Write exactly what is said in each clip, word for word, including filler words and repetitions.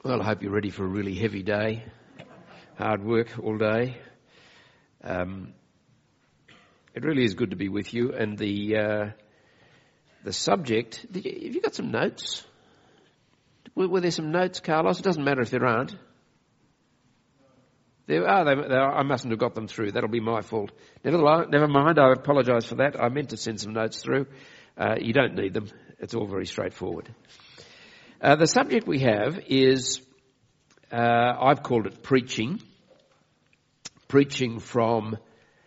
Well, I hope you're ready for a really heavy day, hard work all day. Um, it really is good to be with you. And the uh, the subject, did you, have you got some notes? Were, were there some notes, Carlos? It doesn't matter if there aren't. There are. They, they are. I mustn't have got them through. That'll be my fault. Never, never mind. I apologise for that. I meant to send some notes through. Uh, you don't need them. It's all very straightforward. Uh, the subject we have is, uh, I've called it preaching. Preaching from,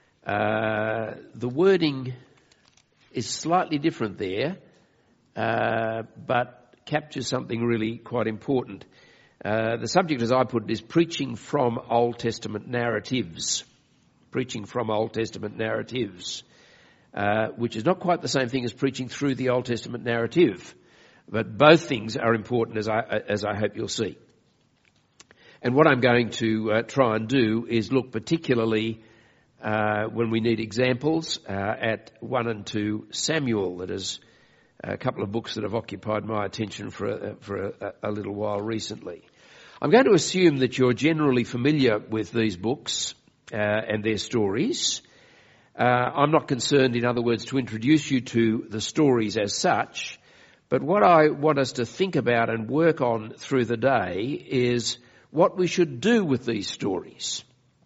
uh, the wording is slightly different there, uh, but captures something really quite important. Uh, the subject, as I put it, is preaching from Old Testament narratives. Preaching from Old Testament narratives, uh, which is not quite the same thing as preaching through the Old Testament narrative. But both things are important, as I, as I hope you'll see. And what I'm going to uh, try and do is look particularly, uh, when we need examples, uh, at one and two Samuel. That is a couple of books that have occupied my attention for a, for a, a little while recently. I'm going to assume that you're generally familiar with these books uh, and their stories. Uh, I'm not concerned, in other words, to introduce you to the stories as such. But what I want us to think about and work on through the day is what we should do with these stories.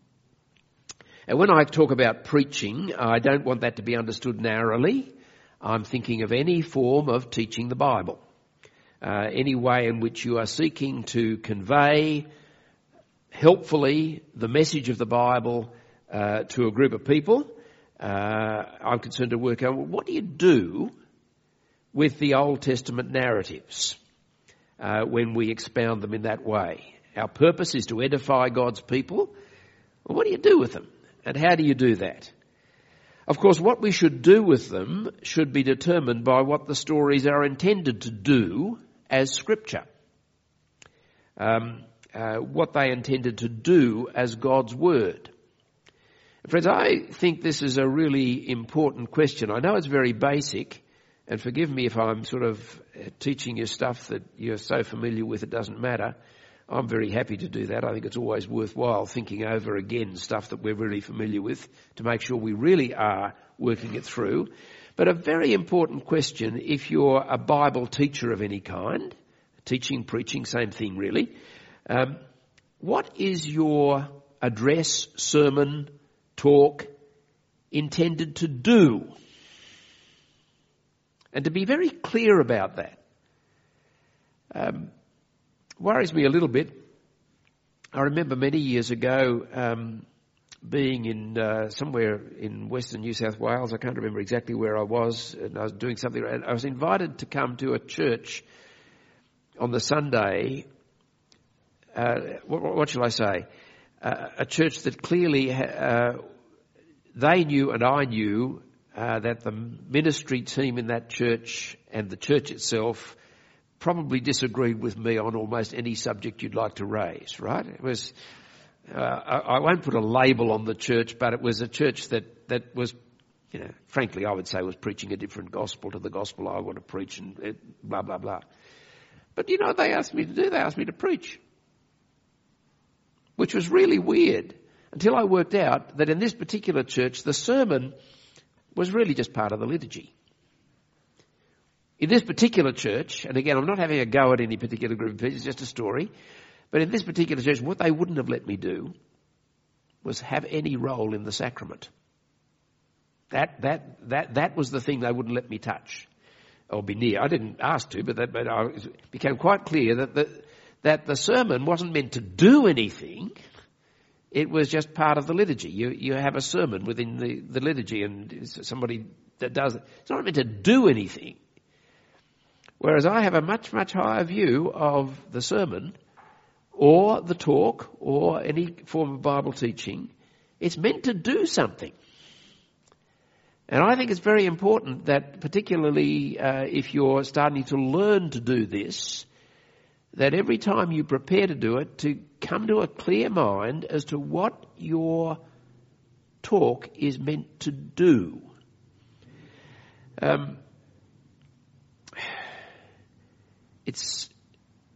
And when I talk about preaching, I don't want that to be understood narrowly. I'm thinking of any form of teaching the Bible, uh, any way in which you are seeking to convey helpfully the message of the Bible uh, to a group of people. Uh, I'm concerned to work out, well, what do you do with the Old Testament narratives uh, when we expound them in that way? Our purpose is to edify God's people. Well, what do you do with them? And how do you do that? Of course, what we should do with them should be determined by what the stories are intended to do as Scripture. Um, uh, what they intended to do as God's Word. Friends, I think this is a really important question. I know it's very basic. And forgive me if I'm sort of teaching you stuff that you're so familiar with it doesn't matter. I'm very happy to do that. I think it's always worthwhile thinking over again stuff that we're really familiar with to make sure we really are working it through. But a very important question, if you're a Bible teacher of any kind, teaching, preaching, same thing really, um, what is your address, sermon, talk intended to do? And to be very clear about that, um, worries me a little bit. I remember many years ago um, being in uh, somewhere in Western New South Wales. I can't remember exactly where I was, and I was doing something. And I was invited to come to a church on the Sunday. Uh, what, what shall I say? Uh, a church that clearly uh, they knew and I knew. Uh, that the ministry team in that church and the church itself probably disagreed with me on almost any subject you'd like to raise, right? It was, uh, I, I won't put a label on the church, but it was a church that, that was, you know, frankly, I would say was preaching a different gospel to the gospel I want to preach and it, blah, blah, blah. But you know what they asked me to do? They asked me to preach, which was really weird until I worked out that in this particular church, the sermon was really just part of the liturgy. In this particular church, and again, I'm not having a go at any particular group of people, it's just a story, but in this particular church, what they wouldn't have let me do was have any role in the sacrament. That, that, that, that was the thing they wouldn't let me touch or be near. I didn't ask to, but that but I, it became quite clear that the, that the sermon wasn't meant to do anything. It was just part of the liturgy. You you have a sermon within the, the liturgy and somebody that does it. It's not meant to do anything. Whereas I have a much, much higher view of the sermon or the talk or any form of Bible teaching. It's meant to do something. And I think it's very important that particularly uh, if you're starting to learn to do this, that every time you prepare to do it, to come to a clear mind as to what your talk is meant to do. Um, it's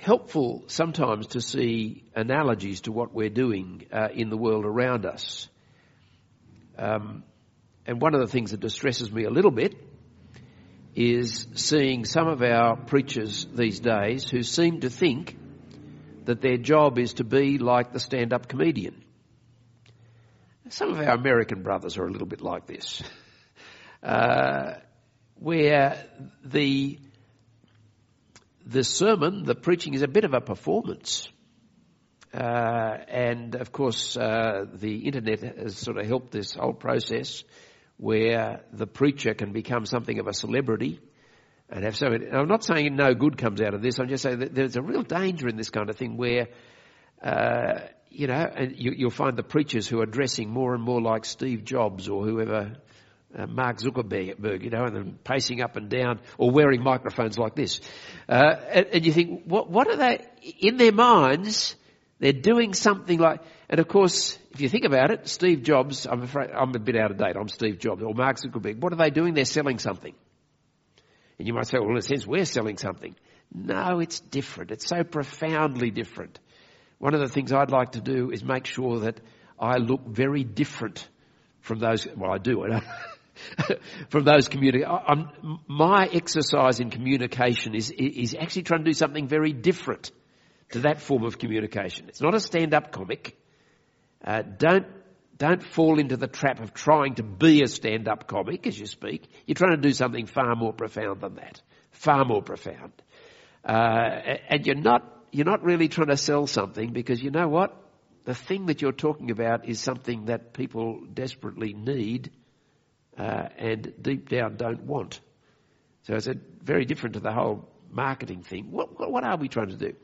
helpful sometimes to see analogies to what we're doing uh, in the world around us. Um, and one of the things that distresses me a little bit is seeing some of our preachers these days who seem to think that their job is to be like the stand-up comedian. Some of our American brothers are a little bit like this, uh, where the the sermon, the preaching is a bit of a performance. Uh, and of course, uh, the internet has sort of helped this whole process where the preacher can become something of a celebrity and have so many. I'm not saying no good comes out of this. I'm just saying that there's a real danger in this kind of thing where, uh, you know, and you, you'll find the preachers who are dressing more and more like Steve Jobs or whoever, uh, Mark Zuckerberg, you know, and then pacing up and down or wearing microphones like this. Uh, and, and you think, what, what are they, in their minds, they're doing something like, and of course, if you think about it, Steve Jobs, I'm afraid, I'm a bit out of date, I'm Steve Jobs, or Mark Zuckerberg, what are they doing? They're selling something. And you might say, well, in a sense, we're selling something. No, it's different. It's so profoundly different. One of the things I'd like to do is make sure that I look very different from those, well, I do, I don't from those communi- I'm, my exercise in communication is, is actually trying to do something very different to that form of communication. It's not a stand-up comic. Uh, don't, don't fall into the trap of trying to be a stand-up comic as you speak. You're trying to do something far more profound than that. Far more profound. Uh, and you're not, you're not really trying to sell something because you know what? The thing that you're talking about is something that people desperately need uh, and deep down don't want. So it's a, very different to the whole marketing thing. What, what, what are we trying to do?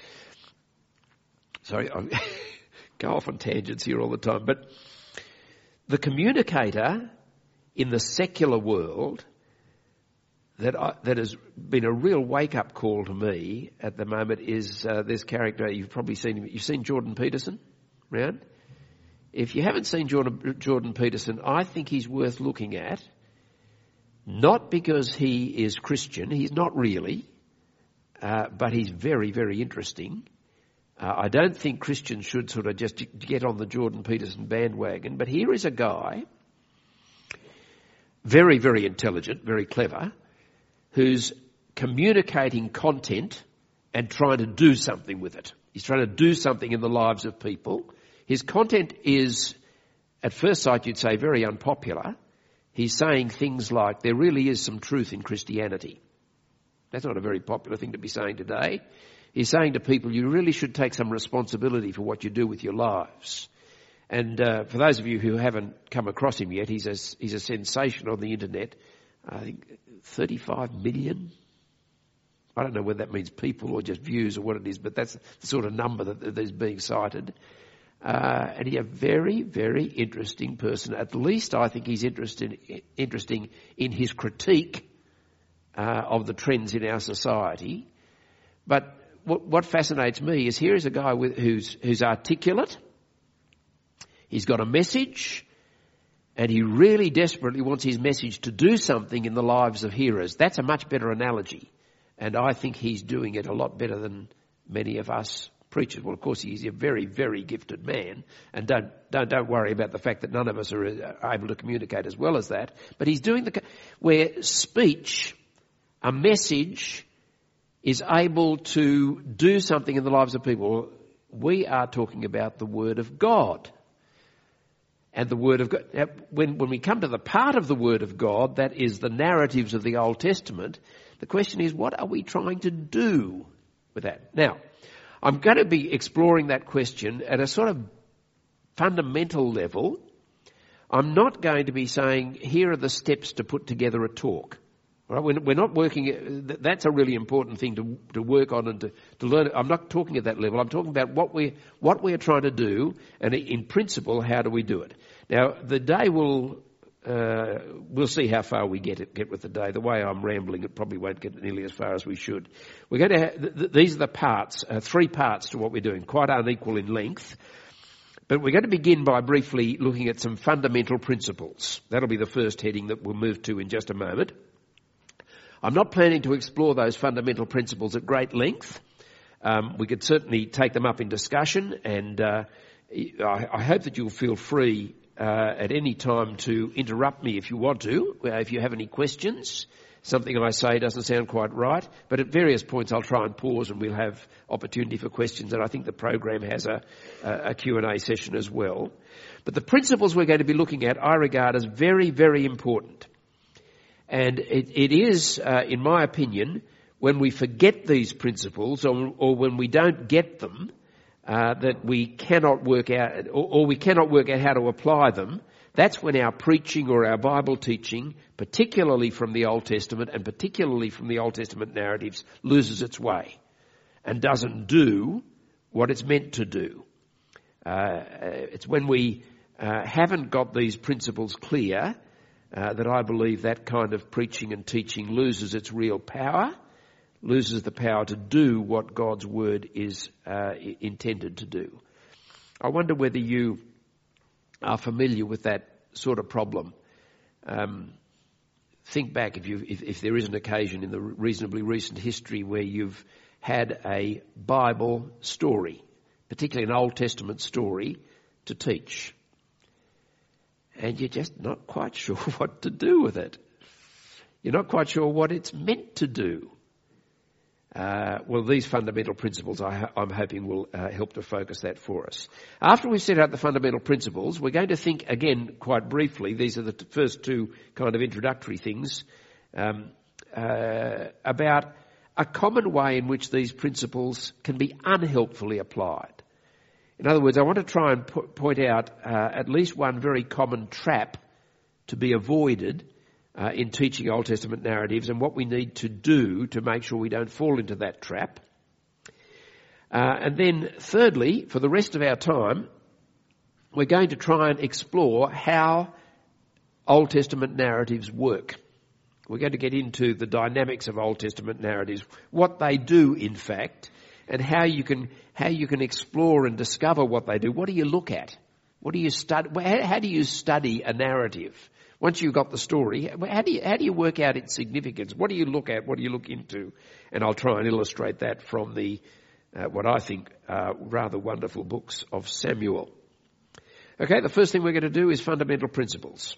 Sorry, I go off on tangents here all the time. But the communicator in the secular world that I, that has been a real wake-up call to me at the moment is uh, this character. You've probably seen him. You've seen Jordan Peterson around? If you haven't seen Jordan, Jordan Peterson, I think he's worth looking at. Not because he is Christian. He's not really. Uh, but he's very, very interesting. Uh, I don't think Christians should sort of just get on the Jordan Peterson bandwagon. But here is a guy, very, very intelligent, very clever, who's communicating content and trying to do something with it. He's trying to do something in the lives of people. His content is, at first sight you'd say, very unpopular. He's saying things like, there really is some truth in Christianity. That's not a very popular thing to be saying today. He's saying to people, you really should take some responsibility for what you do with your lives. And uh, for those of you who haven't come across him yet, he's a, he's a sensation on the internet. I think thirty-five million. I don't know whether that means people or just views or what it is, but that's the sort of number that, that is being cited. Uh, and he's a very, very interesting person. At least I think he's interested, interesting in his critique uh, of the trends in our society. But what, what fascinates me is here is a guy with, who's, who's articulate. He's got a message. And he really desperately wants his message to do something in the lives of hearers. That's a much better analogy. And I think he's doing it a lot better than many of us preachers. Well, of course, he's a very, very gifted man. And don't, don't, don't worry about the fact that none of us are able to communicate as well as that. But he's doing the, where speech, a message, is able to do something in the lives of people. We are talking about the Word of God. And the Word of God, when, when we come to the part of the Word of God, that is the narratives of the Old Testament, the question is, what are we trying to do with that? Now, I'm going to be exploring that question at a sort of fundamental level. I'm not going to be saying, here are the steps to put together a talk. Right? We're not working, that's a really important thing to, to work on and to, to learn. I'm not talking at that level. I'm talking about what we what we're trying to do, and in principle, how do we do it? Now, the day will, uh, we'll see how far we get it, get with the day. The way I'm rambling, it probably won't get nearly as far as we should. We're going to have, th- th- these are the parts, uh, three parts to what we're doing, quite unequal in length. But we're going to begin by briefly looking at some fundamental principles. That'll be the first heading that we'll move to in just a moment. I'm not planning to explore those fundamental principles at great length. Um, we could certainly take them up in discussion, and uh, I, I hope that you'll feel free uh, at any time to interrupt me if you want to, uh, if you have any questions. Something I say doesn't sound quite right, but at various points I'll try and pause and we'll have opportunity for questions, and I think the program has a, a Q and A session as well. But the principles we're going to be looking at I regard as very, very important. And it, it is, uh, in my opinion, when we forget these principles or, or when we don't get them, uh, that we cannot work out, or, or we cannot work out how to apply them. That's when our preaching or our Bible teaching, particularly from the Old Testament and particularly from the Old Testament narratives, loses its way and doesn't do what it's meant to do. Uh, it's when we uh, haven't got these principles clear uh, that I believe that kind of preaching and teaching loses its real power, loses the power to do what God's Word is uh, intended to do. I wonder whether you are familiar with that sort of problem. Um, think back if, you, if, if there is an occasion in the reasonably recent history where you've had a Bible story, particularly an Old Testament story, to teach. And you're just not quite sure what to do with it. You're not quite sure what it's meant to do. Uh, well, these fundamental principles I, I'm hoping will uh, help to focus that for us. After we've set out the fundamental principles, we're going to think again quite briefly, these are the t- first two kind of introductory things, um, uh, about a common way in which these principles can be unhelpfully applied. In other words, I want to try and po- point out uh, at least one very common trap to be avoided Uh, in teaching Old Testament narratives, and what we need to do to make sure we don't fall into that trap. Uh, and then thirdly, for the rest of our time, we're going to try and explore how Old Testament narratives work. We're going to get into the dynamics of Old Testament narratives, what they do in fact, and how you can how you can explore and discover what they do. What do you look at? What do you study? How do you study a narrative? Once you've got the story, how do you, how do you work out its significance? What do you look at? What do you look into? And I'll try and illustrate that from the, uh, what I think are rather wonderful books of Samuel. Okay, the first thing we're going to do is fundamental principles.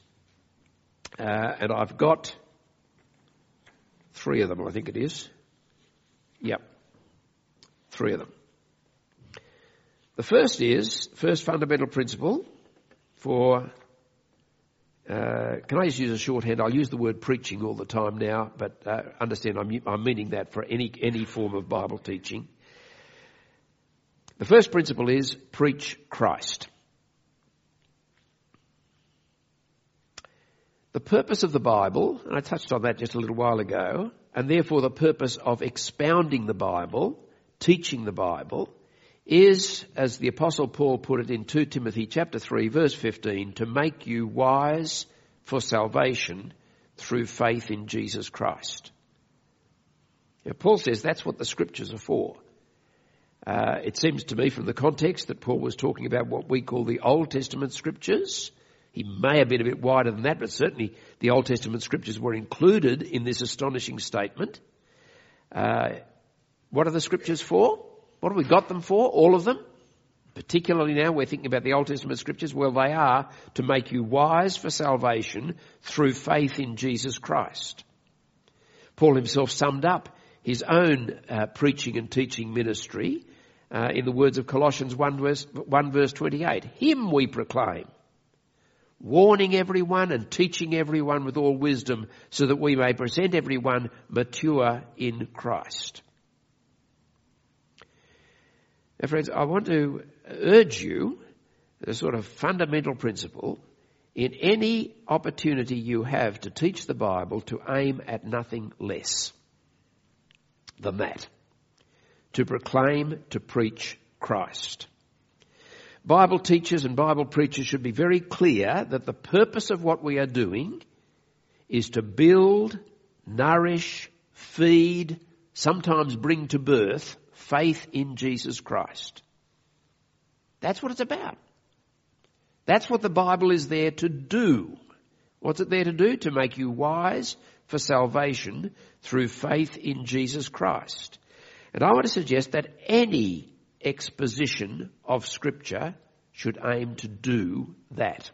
Uh, and I've got three of them, I think it is. Yep, three of them. The first is, first fundamental principle for... Uh, can I just use a shorthand? I'll use the word preaching all the time now, but uh, understand I'm, I'm meaning that for any any form of Bible teaching. The first principle is preach Christ. The purpose of the Bible, and I touched on that just a little while ago, and therefore the purpose of expounding the Bible, teaching the Bible, is, as the Apostle Paul put it in Second Timothy chapter three, verse fifteen, to make you wise for salvation through faith in Jesus Christ. Now, Paul says that's what the Scriptures are for. Uh, it seems to me from the context that Paul was talking about what we call the Old Testament Scriptures. He may have been a bit wider than that, but certainly the Old Testament Scriptures were included in this astonishing statement. Uh, what are the Scriptures for? What have we got them for? All of them? Particularly now we're thinking about the Old Testament Scriptures. Well, they are to make you wise for salvation through faith in Jesus Christ. Paul himself summed up his own uh, preaching and teaching ministry uh, in the words of Colossians one verse, one verse twenty-eight. Him we proclaim, warning everyone and teaching everyone with all wisdom, so that we may present everyone mature in Christ. Now, friends, I want to urge you, a sort of fundamental principle, in any opportunity you have to teach the Bible, to aim at nothing less than that. To proclaim, to preach Christ. Bible teachers and Bible preachers should be very clear that the purpose of what we are doing is to build, nourish, feed, sometimes bring to birth faith in Jesus Christ. That's what it's about. That's what the Bible is there to do. What's it there to do? To make you wise for salvation through faith in Jesus Christ. And I want to suggest that any exposition of Scripture should aim to do that.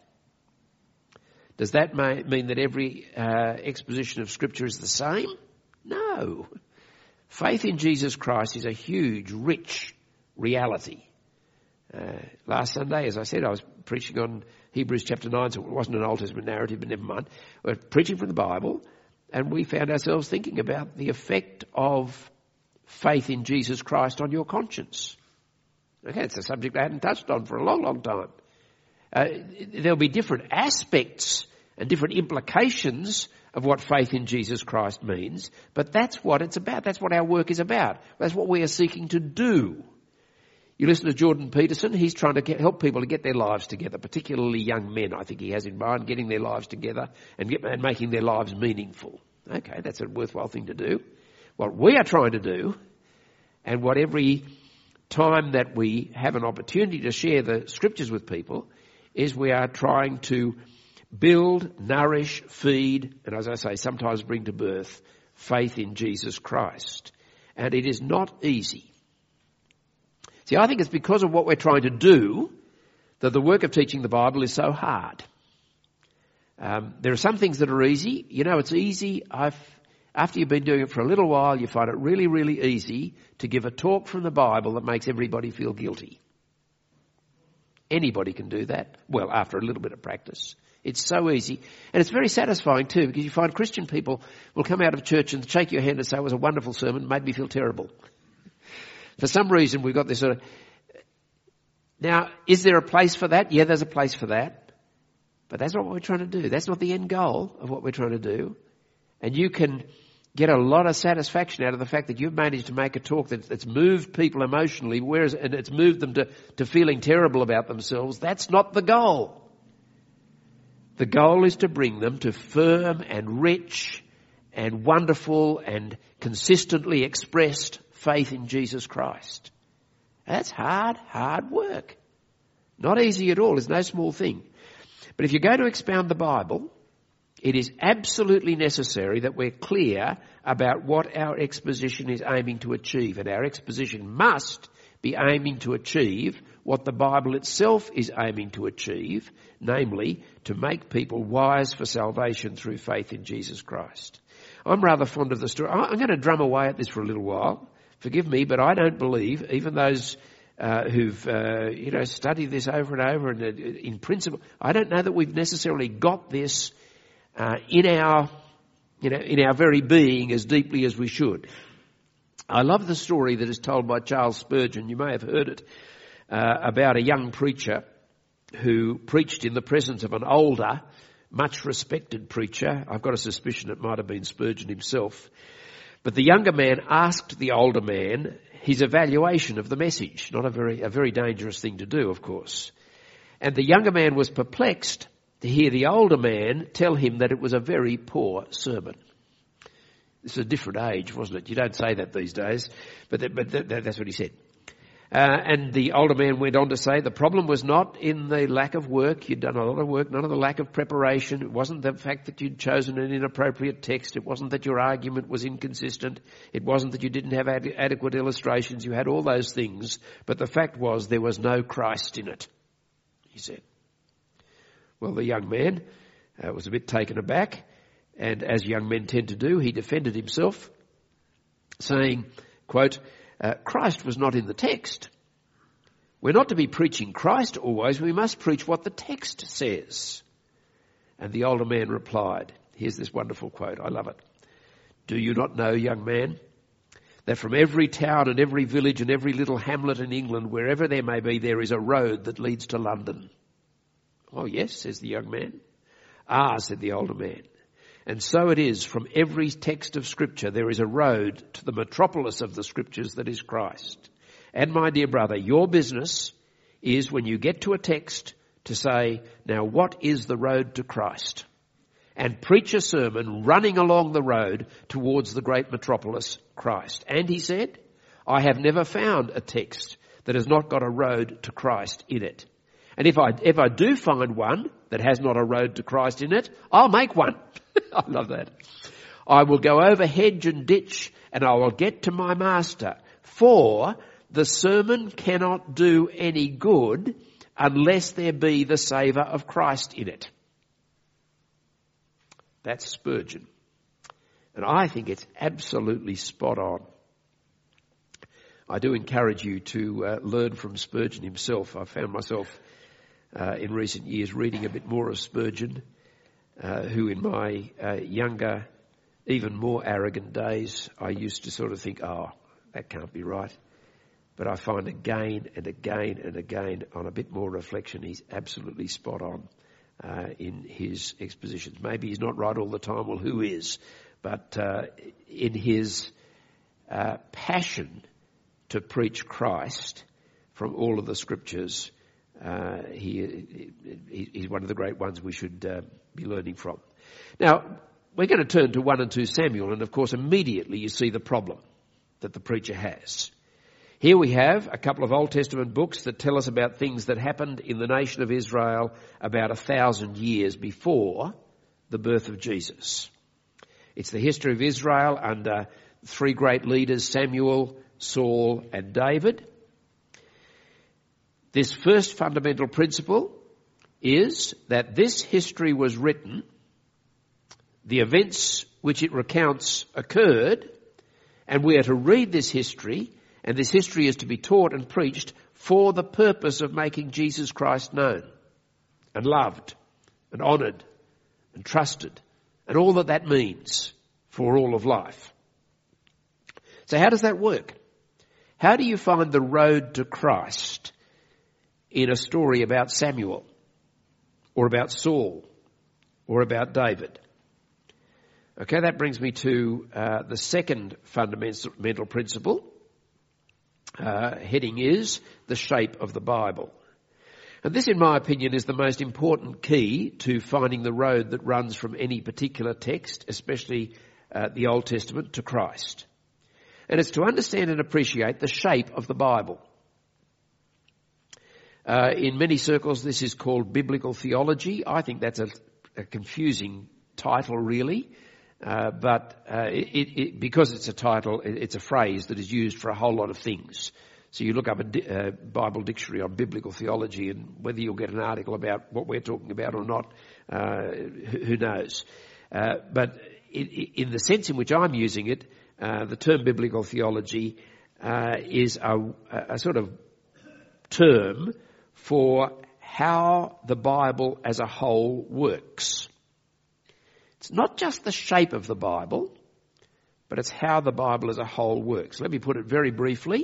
Does that may, mean that every uh, exposition of Scripture is the same? No. Faith in Jesus Christ is a huge, rich reality. Uh, last Sunday, as I said, I was preaching on Hebrews chapter nine, so it wasn't an Old Testament narrative, but never mind. We were preaching from the Bible, and we found ourselves thinking about the effect of faith in Jesus Christ on your conscience. Okay, it's a subject I hadn't touched on for a long, long time. Uh, there'll be different aspects and different implications of what faith in Jesus Christ means, but that's what it's about. That's what our work is about. That's what we are seeking to do. You listen to Jordan Peterson, he's trying to get, help people to get their lives together, particularly young men, I think he has in mind, getting their lives together and, get, and making their lives meaningful. Okay, that's a worthwhile thing to do. What we are trying to do, and what every time that we have an opportunity to share the Scriptures with people, is we are trying to build, nourish, feed, and as I say, sometimes bring to birth faith in Jesus Christ. And it is not easy. See, I think it's because of what we're trying to do that the work of teaching the Bible is so hard. Um, there are some things that are easy. You know, it's easy. I've, after you've been doing it for a little while, you find it really, really easy to give a talk from the Bible that makes everybody feel guilty. Anybody can do that. Well, after a little bit of practice. It's so easy. And it's very satisfying too, because you find Christian people will come out of church and shake your hand and say, it was a wonderful sermon, made me feel terrible. For some reason, we've got this sort of... Now, is there a place for that? Yeah, there's a place for that. But that's not what we're trying to do. That's not the end goal of what we're trying to do. And you can get a lot of satisfaction out of the fact that you've managed to make a talk that, that's moved people emotionally, whereas and it's moved them to, to feeling terrible about themselves. That's not the goal. The goal is to bring them to firm and rich and wonderful and consistently expressed faith in Jesus Christ. That's hard, hard work. Not easy at all. It's no small thing. But if you're going to expound the Bible, it is absolutely necessary that we're clear about what our exposition is aiming to achieve. And our exposition must be aiming to achieve what the Bible itself is aiming to achieve, namely to make people wise for salvation through faith in Jesus Christ. I'm rather fond of the story. I'm going to drum away at this for a little while. Forgive me, but I don't believe, even those uh, who've uh, you know studied this over and over, and uh, in principle, I don't know that we've necessarily got this uh, in our you know in our very being as deeply as we should. I love the story that is told by Charles Spurgeon. You may have heard it uh, about a young preacher who preached in the presence of an older, much respected preacher. I've got a suspicion it might have been Spurgeon himself. But the younger man asked the older man his evaluation of the message. Not a very, a very dangerous thing to do, of course. And the younger man was perplexed to hear the older man tell him that it was a very poor sermon. This is a different age, wasn't it? You don't say that these days, but, that, but that, that's what he said. Uh, and the older man went on to say the problem was not in the lack of work. You'd done a lot of work, none of the lack of preparation. It wasn't the fact that you'd chosen an inappropriate text. It wasn't that your argument was inconsistent. It wasn't that you didn't have ad- adequate illustrations. You had all those things. But the fact was there was no Christ in it, he said. Well, the young man uh, was a bit taken aback. And as young men tend to do, he defended himself, saying, quote, Uh, Christ was not in the text. We're not to be preaching Christ always. We must preach what the text says. And the older man replied, here's this wonderful quote. I love it. Do you not know, young man, that from every town and every village and every little hamlet in England, wherever there may be, there is a road that leads to London? Oh, yes, says the young man. Ah, said the older man. And so it is, from every text of Scripture, there is a road to the metropolis of the Scriptures that is Christ. And my dear brother, your business is when you get to a text to say, now what is the road to Christ? And preach a sermon running along the road towards the great metropolis, Christ. And he said, I have never found a text that has not got a road to Christ in it. And if I, if I do find one that has not a road to Christ in it, I'll make one. I love that. I will go over hedge and ditch and I will get to my master, For the sermon cannot do any good unless there be the savour of Christ in it. That's Spurgeon. And I think it's absolutely spot on. I do encourage you to uh, learn from Spurgeon himself. I found myself uh, in recent years reading a bit more of Spurgeon, uh, who in my uh, younger, even more arrogant days, I used to sort of think, oh, that can't be right. But I find again and again and again, on a bit more reflection, he's absolutely spot on uh, in his expositions. Maybe he's not right all the time. Well, who is? But uh, in his uh, passion to preach Christ from all of the scriptures, uh, he, he he's one of the great ones we should uh, be learning from. Now, we're going to turn to First and Second Samuel, and of course immediately you see the problem that the preacher has. Here we have a couple of Old Testament books that tell us about things that happened in the nation of Israel about a thousand years before the birth of Jesus. It's the history of Israel under three great leaders, Samuel, Saul and David. This first fundamental principle is that this history was written, the events which it recounts occurred, and we are to read this history, and this history is to be taught and preached for the purpose of making Jesus Christ known and loved and honoured and trusted and all that that means for all of life. So how does that work? How do you find the road to Christ in a story about Samuel or about Saul or about David? Okay, that brings me to uh, the second fundamental principle. Uh, heading is the shape of the Bible. And this, in my opinion, is the most important key to finding the road that runs from any particular text, especially uh, the Old Testament, to Christ. And it's to understand and appreciate the shape of the Bible. Uh, in many circles, this is called biblical theology. I think that's a, a confusing title, really. Uh, but uh, it, it, because it's a title, it's a phrase that is used for a whole lot of things. So you look up a di- uh, Bible dictionary on biblical theology, and whether you'll get an article about what we're talking about or not, uh, who, who knows. Uh, but in, in the sense in which I'm using it, uh, the term biblical theology uh, is a, a sort of term for how the Bible as a whole works. It's not just the shape of the Bible, but it's how the Bible as a whole works. Let me put it very briefly.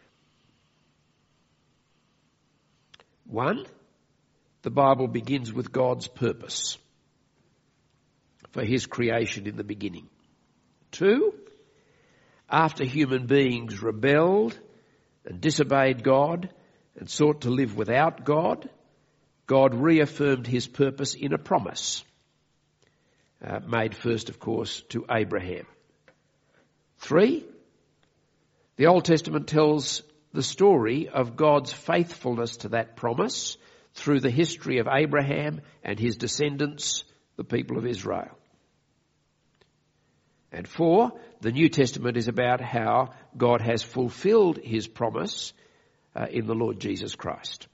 One, the Bible begins with God's purpose for his creation in the beginning. Two, after human beings rebelled and disobeyed God and sought to live without God, God reaffirmed his purpose in a promise. Uh, made first, of course, to Abraham. Three, the Old Testament tells the story of God's faithfulness to that promise through the history of Abraham and his descendants, the people of Israel. And four, the New Testament is about how God has fulfilled his promise uh, in the Lord Jesus Christ.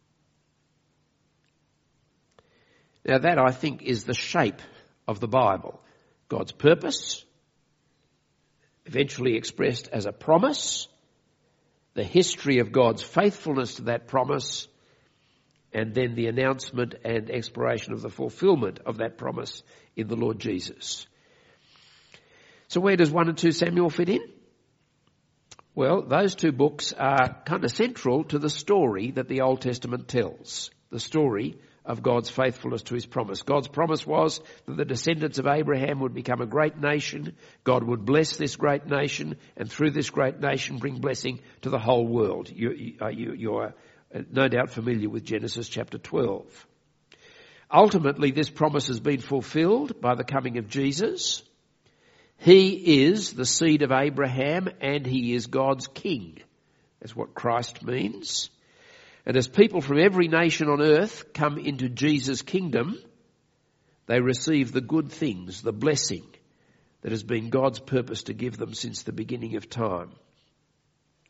Now that, I think, is the shape of the Bible. God's purpose, eventually expressed as a promise, the history of God's faithfulness to that promise, and then the announcement and exploration of the fulfillment of that promise in the Lord Jesus. So where does First and Second Samuel fit in? Well, those two books are kind of central to the story that the Old Testament tells, the story of God's faithfulness to his promise. God's promise was that the descendants of Abraham would become a great nation. God would bless this great nation, and through this great nation bring blessing to the whole world. You, you, you're no doubt familiar with Genesis chapter twelve. Ultimately, this promise has been fulfilled by the coming of Jesus. He is the seed of Abraham, and he is God's king. That's what Christ means. And as people from every nation on earth come into Jesus' kingdom, they receive the good things, the blessing that has been God's purpose to give them since the beginning of time.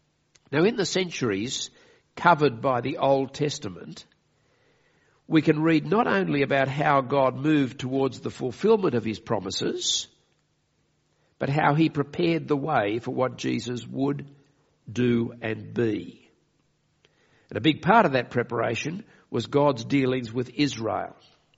Now, in the centuries covered by the Old Testament, we can read not only about how God moved towards the fulfillment of his promises, but how he prepared the way for what Jesus would do and be. And a big part of that preparation was God's dealings with Israel.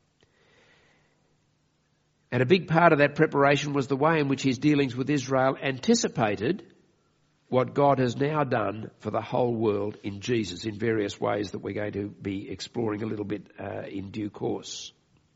And a big part of that preparation was the way in which his dealings with Israel anticipated what God has now done for the whole world in Jesus in various ways that we're going to be exploring a little bit uh, in due course.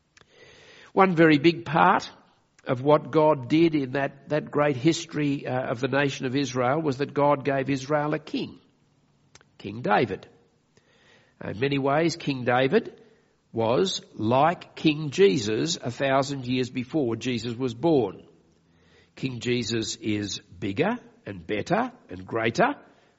One very big part of what God did in that, that great history uh, of the nation of Israel was that God gave Israel a king, King David. In many ways, King David was like King Jesus a thousand years before Jesus was born. King Jesus is bigger and better and greater,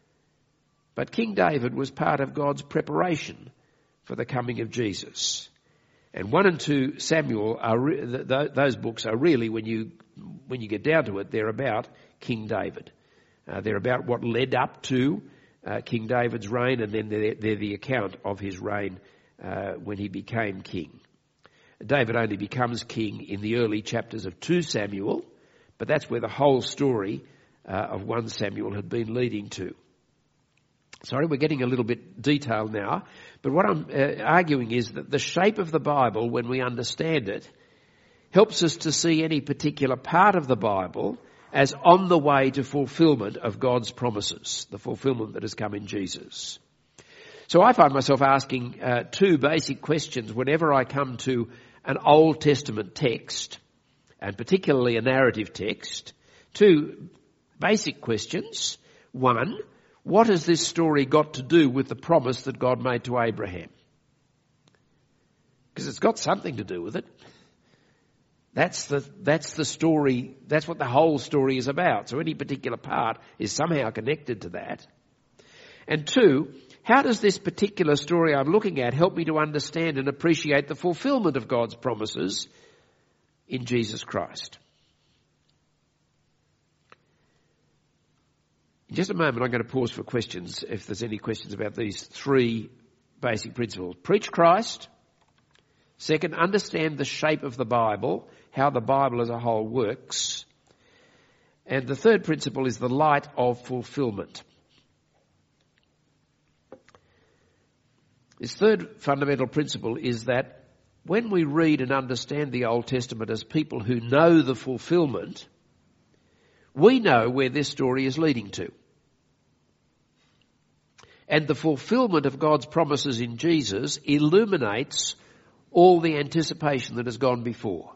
but King David was part of God's preparation for the coming of Jesus. And one and two Samuel are re- th- th- those books are really, when you when you get down to it, they're about King David. Uh, they're about what led up to uh, King David's reign, and then they're, they're the account of his reign uh, when he became king. David only becomes king in the early chapters of two Samuel, but that's where the whole story uh, of one Samuel had been leading to. Sorry, we're getting a little bit detailed now, but what I'm uh, arguing is that the shape of the Bible, when we understand it, helps us to see any particular part of the Bible as on the way to fulfillment of God's promises, the fulfillment that has come in Jesus. So I find myself asking uh, two basic questions whenever I come to an Old Testament text, and particularly a narrative text. Two basic questions. One, what has this story got to do with the promise that God made to Abraham? Because it's got something to do with it. That's the, that's the story, that's what the whole story is about. So any particular part is somehow connected to that. And two, how does this particular story I'm looking at help me to understand and appreciate the fulfillment of God's promises in Jesus Christ? In just a moment, I'm going to pause for questions, if there's any questions about these three basic principles. Preach Christ. Second, understand the shape of the Bible, how the Bible as a whole works. And the third principle is the light of fulfillment. This third fundamental principle is that when we read and understand the Old Testament as people who know the fulfillment, we know where this story is leading to. And the fulfillment of God's promises in Jesus illuminates all the anticipation that has gone before.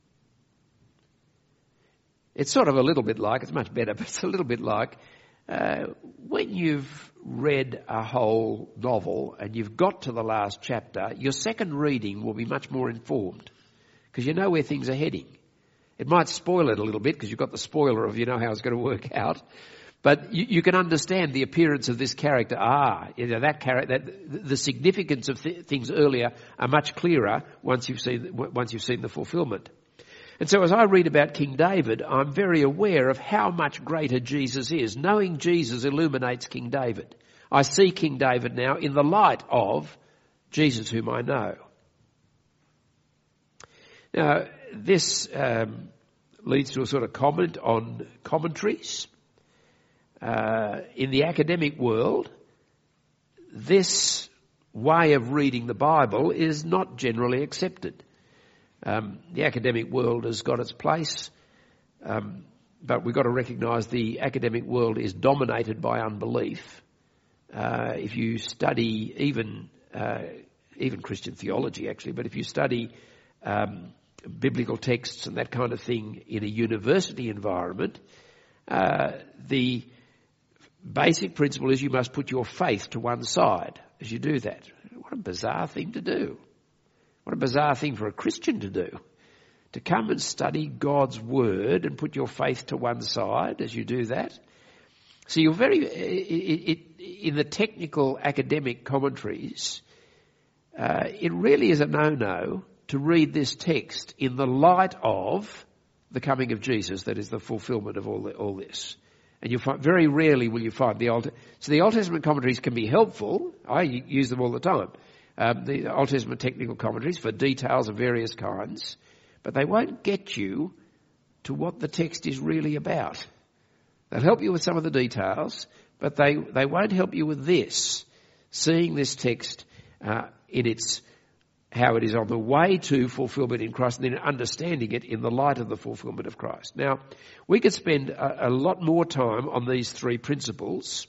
It's sort of a little bit like, it's much better, but it's a little bit like uh, when you've read a whole novel and you've got to the last chapter, your second reading will be much more informed because you know where things are heading. It might spoil it a little bit because you've got the spoiler of you know how it's going to work out. But you, you can understand the appearance of this character. Ah, you know, that character, that, the significance of th- things earlier are much clearer once you've seen, once you've seen the fulfillment. And so as I read about King David, I'm very aware of how much greater Jesus is. Knowing Jesus illuminates King David. I see King David now in the light of Jesus whom I know. Now, this um, leads to a sort of comment on commentaries. Uh, in the academic world, this way of reading the Bible is not generally accepted. Um, the academic world has got its place, um, but we've got to recognise the academic world is dominated by unbelief. Uh, if you study even uh, even Christian theology, actually, but if you study um, biblical texts and that kind of thing in a university environment, uh, the basic principle is you must put your faith to one side as you do that. What a bizarre thing to do. What a bizarre thing for a Christian to do. To come and study God's Word and put your faith to one side as you do that. So you're very, it, it, in the technical academic commentaries, uh, it really is a no-no to read this text in the light of the coming of Jesus, that is the fulfillment of all, the, all this. And you find, very rarely will you find the Old, so the Old Testament commentaries can be helpful. I use them all the time. Um, the Old Testament technical commentaries for details of various kinds, but they won't get you to what the text is really about. They'll help you with some of the details, but they, they won't help you with this, seeing this text uh, in its, how it is on the way to fulfillment in Christ, and then understanding it in the light of the fulfillment of Christ. Now, we could spend a, a lot more time on these three principles.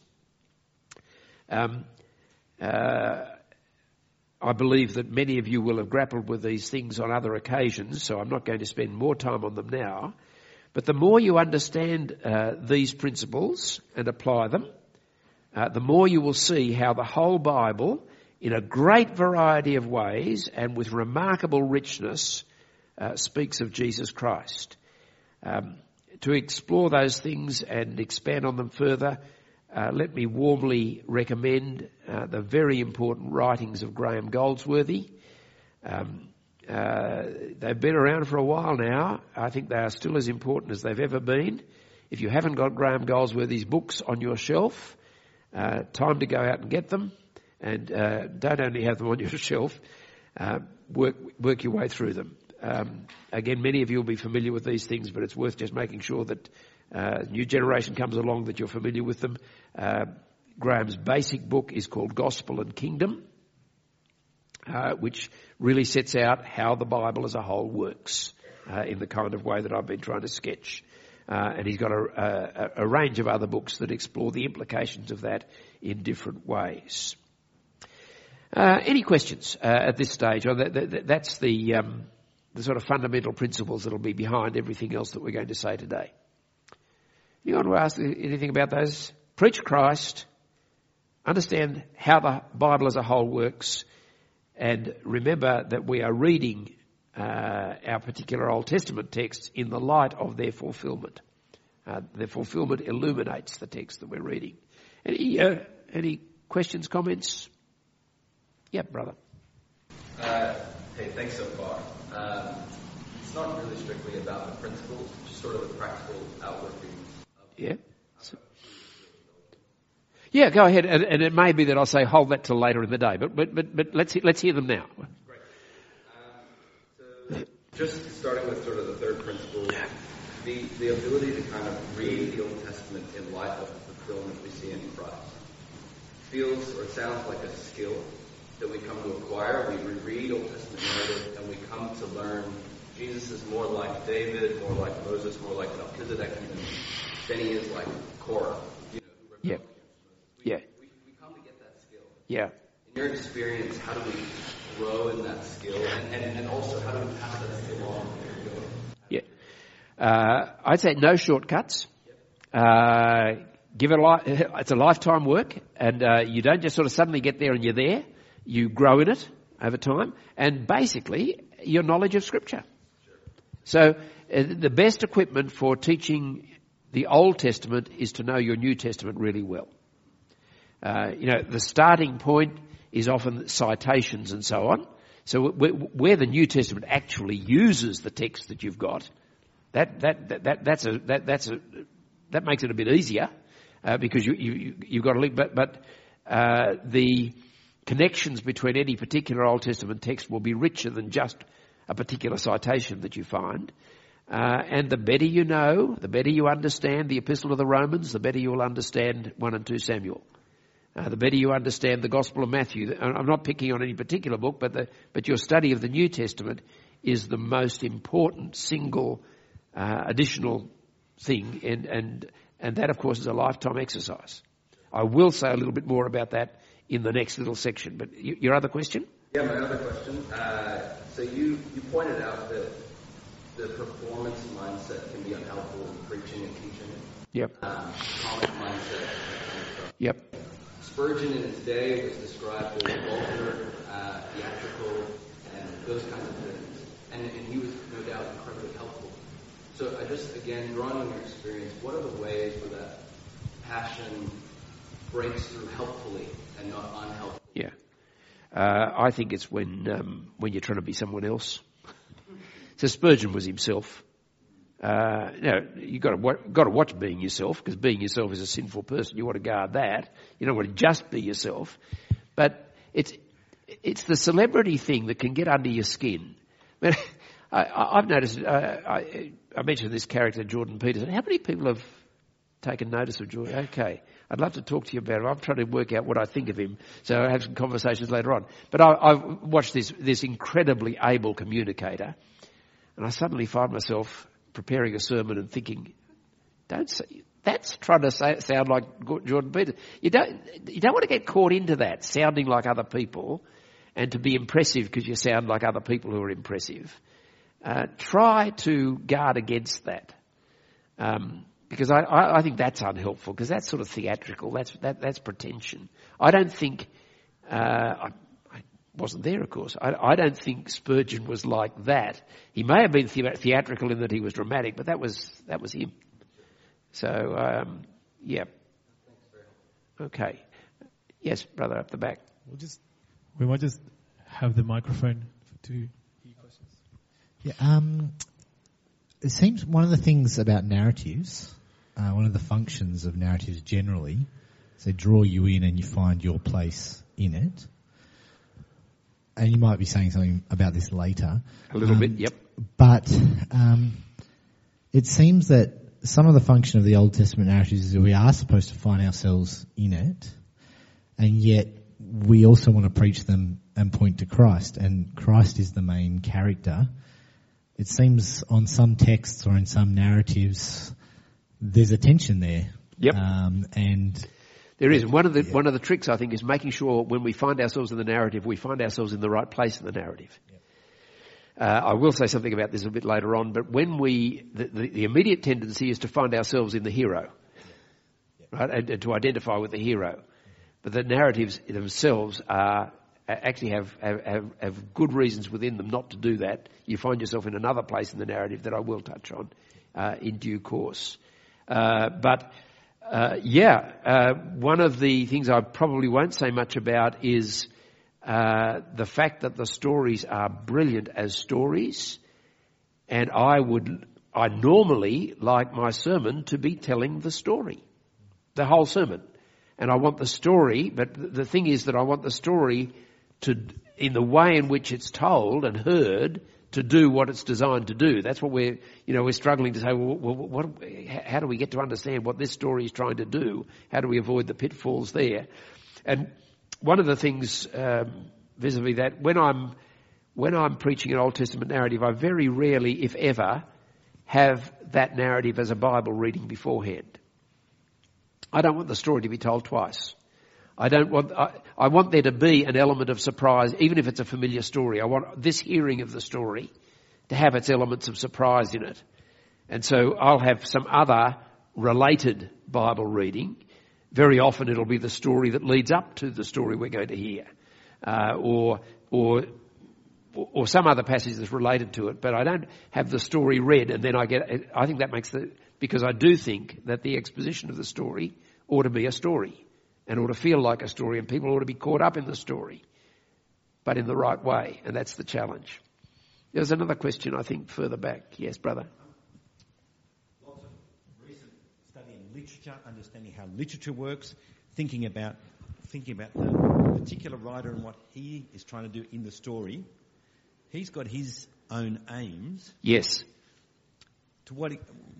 Um, uh, I believe that many of you will have grappled with these things on other occasions, so I'm not going to spend more time on them now. But the more you understand uh, these principles and apply them, uh, the more you will see how the whole Bible, in a great variety of ways and with remarkable richness, uh, speaks of Jesus Christ. Um, to explore those things and expand on them further, uh, let me warmly recommend uh, the very important writings of Graham Goldsworthy. Um, uh, they've been around for a while now. I think they are still as important as they've ever been. If you haven't got Graham Goldsworthy's books on your shelf, uh, time to go out and get them. And uh, don't only have them on your shelf, uh, work work your way through them. Um, again, many of you will be familiar with these things, but it's worth just making sure that uh, new generation comes along that you're familiar with them. Uh, Graham's basic book is called Gospel and Kingdom, uh, which really sets out how the Bible as a whole works uh, in the kind of way that I've been trying to sketch. Uh, and he's got a, a, a range of other books that explore the implications of that in different ways. Uh, any questions uh, at this stage? Or that, that, that's the, um, the sort of fundamental principles that will be behind everything else that we're going to say today. Anyone want to ask anything about those? Preach Christ, understand how the Bible as a whole works, and remember that we are reading uh, our particular Old Testament texts in the light of their fulfillment. Uh, their fulfillment illuminates the text that we're reading. Any, uh, any questions, comments? Yeah, brother. Uh, hey, thanks so far. Um, it's not really strictly about the principles, just sort of the practical outworking. Yeah. So, yeah, go ahead, and, and it may be that I'll say hold that till later in the day, but but but, but let's let's hear them now. Great. Um, so just starting with sort of the third principle, the the ability to kind of read the Old Testament in light of the fulfillment we see in Christ feels or sounds like a skill that we come to acquire. We reread Old Testament narrative and we come to learn Jesus is more like David, more like Moses, more like Melchizedek even than he is like Korah. You know, who yeah. We, yeah. We, we come to get that skill. Yeah. In your experience, how do we grow in that skill? And, and, and also, how do we pass that skill on? Yeah. Uh, I'd say no shortcuts. Uh, give it a li- it's a lifetime work, and uh, you don't just sort of suddenly get there and you're there. You grow in it over time, and basically your knowledge of Scripture. So uh, the best equipment for teaching the Old Testament is to know your New Testament really well. Uh, you know, the starting point is often citations and so on. So where the New Testament actually uses the text that you've got, that that that, that that's a that that's a that makes it a bit easier uh, because you you you've got a link. But but uh, the connections between any particular Old Testament text will be richer than just a particular citation that you find. Uh, and the better you know, the better you understand the Epistle to the Romans, the better you will understand First and Second Samuel. Uh, the better you understand the Gospel of Matthew. I'm not picking on any particular book, but the, but your study of the New Testament is the most important single uh, additional thing, and, and and that, of course, is a lifetime exercise. I will say a little bit more about that in the next little section. But y- your other question? Yeah, my other question. Uh, so you, you pointed out that the performance mindset can be unhelpful in preaching and teaching. Yep. Um, comic mindset. That kind of stuff. Yep. Spurgeon in his day was described as vulgar, uh, theatrical, and those kinds of things. And, and he was, no doubt, incredibly helpful. So I just, again, drawing on your experience, what are the ways where that passion breaks through helpfully and not unhelpfully? Yeah. Uh, I think it's when um, when you're trying to be someone else. So Spurgeon was himself. Uh, you know, you got to got to watch being yourself, because being yourself is a sinful person. You want to guard that. You don't want to just be yourself. But it's it's the celebrity thing that can get under your skin. I mean, I, I've noticed. Uh, I, I mentioned this character, Jordan Peterson. How many people have taken notice of Jordan? Okay, I'd love to talk to you about him. I'm trying to work out what I think of him, so I'll have some conversations later on. But I, I've watched this this incredibly able communicator, and I suddenly find myself preparing a sermon and thinking, don't say, that's trying to say, sound like Jordan Peterson. You don't, you don't want to get caught into that, sounding like other people, and to be impressive because you sound like other people who are impressive. Uh, try to guard against that. Um, because I, I, I think that's unhelpful, because that's sort of theatrical, that's, that, that's pretension. I don't think, uh, I, wasn't there, of course. I, I don't think Spurgeon was like that. He may have been the- theatrical in that he was dramatic, but that was that was him. So, um, yeah. Okay. Yes, brother, up the back. We'll just we might just have the microphone for two questions. Yeah. Um, it seems one of the things about narratives, uh, one of the functions of narratives generally, is they draw you in and you find your place in it. And you might be saying something about this later. A little um, bit, yep. But um, it seems that some of the function of the Old Testament narratives is that we are supposed to find ourselves in it, and yet we also want to preach them and point to Christ, and Christ is the main character. It seems on some texts or in some narratives there's a tension there. Yep. Um, and... There is. One of the yeah. one of the tricks, I think, is making sure when we find ourselves in the narrative, we find ourselves in the right place in the narrative. Yeah. Uh, I will say something about this a bit later on, but when we, the, the, the immediate tendency is to find ourselves in the hero, yeah. Yeah. right, and, and to identify with the hero. But the narratives themselves are actually have, have have good reasons within them not to do that. You find yourself in another place in the narrative that I will touch on uh, in due course. Uh, but. Uh, yeah, uh, one of the things I probably won't say much about is uh, the fact that the stories are brilliant as stories, and I would, I normally like my sermon to be telling the story, the whole sermon, and I want the story. But the thing is that I want the story to, in the way in which it's told and heard, to do what it's designed to do. That's what we're, you know, we're struggling to say, well, what, how do we get to understand what this story is trying to do? How do we avoid the pitfalls there? And one of the things, um, vis-a-vis that, when I'm, when I'm preaching an Old Testament narrative, I very rarely, if ever, have that narrative as a Bible reading beforehand. I don't want the story to be told twice. I don't want, I, I want there to be an element of surprise, even if it's a familiar story. I want this hearing of the story to have its elements of surprise in it. And so I'll have some other related Bible reading. Very often it'll be the story that leads up to the story we're going to hear, uh, or, or, or some other passage that's related to it. But I don't have the story read and then I get, I think that makes the, because I do think that the exposition of the story ought to be a story. And ought to feel like a story, and people ought to be caught up in the story, but in the right way, and that's the challenge. There's another question, I think, further back. Yes, brother. Lots of recent study in literature, understanding how literature works, thinking about thinking about the particular writer and what he is trying to do in the story. He's got his own aims. Yes. To what?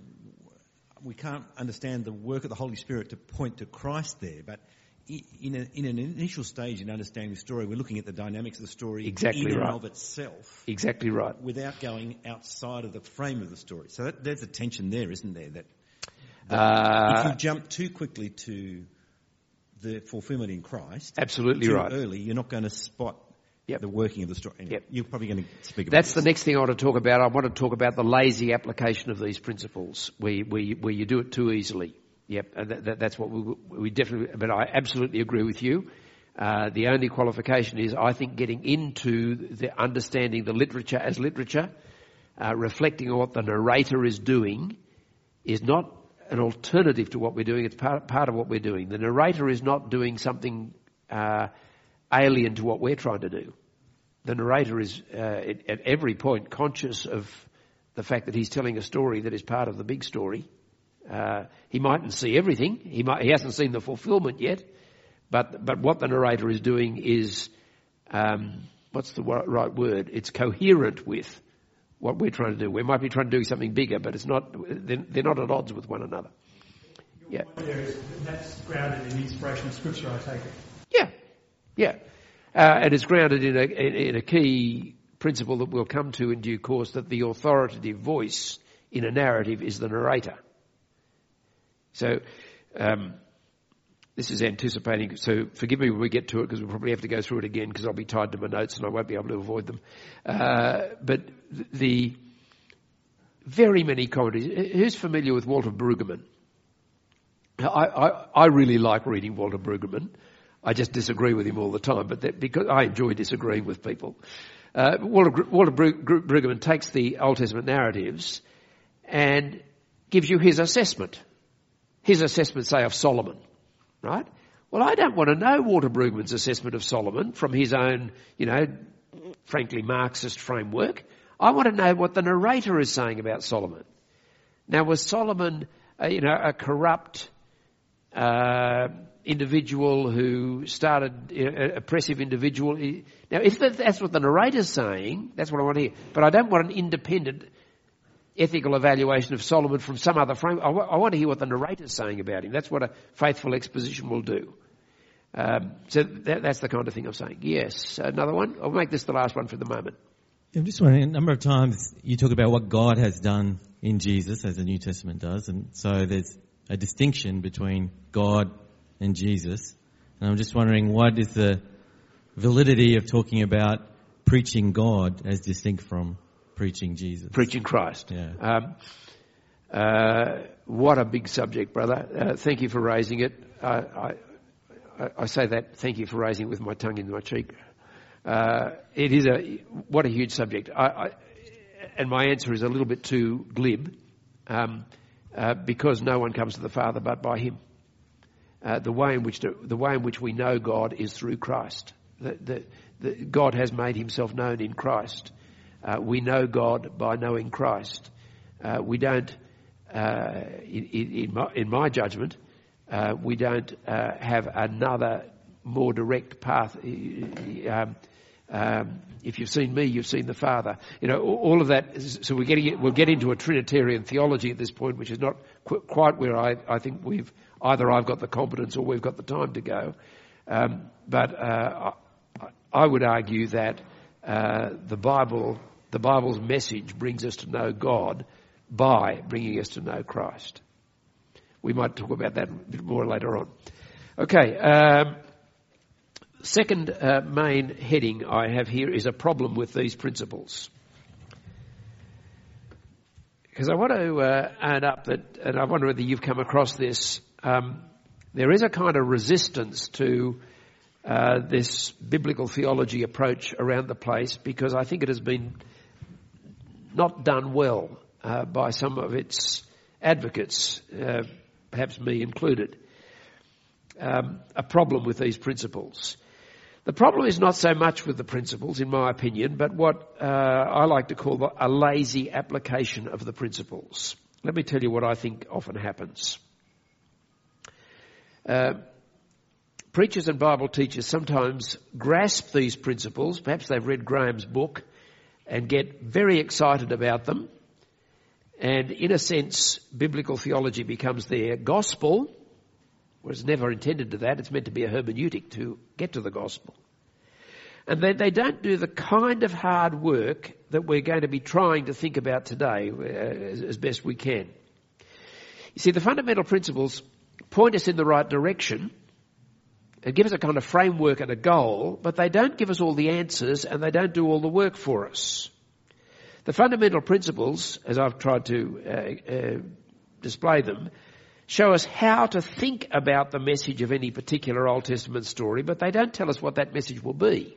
We can't understand the work of the Holy Spirit to point to Christ there, but in, a, in an initial stage in understanding the story, we're looking at the dynamics of the story exactly in right. and of itself. Exactly right. Without going outside of the frame of the story. So that, there's a tension there, isn't there? That, that uh, if you jump too quickly to the fulfillment in Christ, absolutely too right. early, you're not going to spot Yep. the working of the story. Anyway, yep. You're probably going to speak about That's this. the next thing I want to talk about. I want to talk about the lazy application of these principles, where where you, where you do it too easily. Yep, and that, that, that's what we, we definitely. But I absolutely agree with you. Uh, the only qualification is, I think, getting into the understanding the literature as literature, uh, reflecting on what the narrator is doing, is not an alternative to what we're doing. It's part part of what we're doing. The narrator is not doing something Uh, alien to what we're trying to do. The narrator is uh, at, at every point conscious of the fact that he's telling a story that is part of the big story. Uh, he mightn't see everything. He might, he hasn't seen the fulfillment yet. But, but what the narrator is doing is, um, what's the right word? It's coherent with what we're trying to do. We might be trying to do something bigger, but it's not, they're, they're not at odds with one another. Yeah. There is, that's grounded in the inspiration of Scripture, I take it. Yeah, yeah. Uh, and it's grounded in a, in, in a key principle that we'll come to in due course, that the authoritative voice in a narrative is the narrator. So, um, this is anticipating, so forgive me when we get to it, because we'll probably have to go through it again, because I'll be tied to my notes and I won't be able to avoid them. Uh, but the very many commentaries, who's familiar with Walter Brueggemann? I, I, I really like reading Walter Brueggemann. I just disagree with him all the time, but that, because I enjoy disagreeing with people. Uh, Walter, Walter Brueggemann takes the Old Testament narratives and gives you his assessment. His assessment, say, of Solomon. Right? Well, I don't want to know Walter Brueggemann's assessment of Solomon from his own, you know, frankly Marxist framework. I want to know what the narrator is saying about Solomon. Now, was Solomon, uh, you know, a corrupt uh, individual who started, an oppressive individual? Now, if that's what the narrator's saying, that's what I want to hear. But I don't want an independent ethical evaluation of Solomon from some other frame. I, w- I want to hear what the narrator's saying about him. That's what a faithful exposition will do. Um, so that, that's the kind of thing I'm saying. Yes, another one. I'll make this the last one for the moment. I'm just wondering, a number of times you talk about what God has done in Jesus, as the New Testament does, and so there's a distinction between God and Jesus. And I'm just wondering, what is the validity of talking about preaching God as distinct from preaching Jesus? Preaching Christ. Yeah. Um, uh, what a big subject, brother. Uh, thank you for raising it. Uh, I, I say that, thank you for raising it with my tongue in my cheek. Uh, it is a, what a huge subject. I, I, and my answer is a little bit too glib, um, uh, because no one comes to the Father but by him. Uh, the way in which to, the way in which we know God is through Christ. The, the, the, God has made himself known in Christ. Uh, we know God by knowing Christ. Uh, we don't, uh, in, in, my, in my judgment, uh, we don't uh, have another more direct path. Um, um, if you've seen me, you've seen the Father. You know, all of that. Is, so we're getting, we'll get into a Trinitarian theology at this point, which is not qu- quite where I, I think we've either I've got the competence or we've got the time to go. Um, but uh, I, I would argue that uh, the Bible. The Bible's message brings us to know God by bringing us to know Christ. We might talk about that a bit more later on. Okay, um, second uh, main heading I have here is a problem with these principles. Because I want to uh, add up that, and I wonder whether you've come across this, um, there is a kind of resistance to uh, this biblical theology approach around the place, because I think it has been not done well uh, by some of its advocates, uh, perhaps me included. Um, a problem with these principles. The problem is not so much with the principles, in my opinion, but what uh, I like to call a lazy application of the principles. Let me tell you what I think often happens. Uh, preachers and Bible teachers sometimes grasp these principles. Perhaps they've read Graham's book and get very excited about them. And in a sense, biblical theology becomes their gospel, whereas it's never intended to that. It's meant to be a hermeneutic to get to the gospel. And they, they don't do the kind of hard work that we're going to be trying to think about today uh, as, as best we can. You see, the fundamental principles point us in the right direction and give us a kind of framework and a goal, but they don't give us all the answers and they don't do all the work for us. The fundamental principles, as I've tried to uh, uh, display them, show us how to think about the message of any particular Old Testament story, but they don't tell us what that message will be.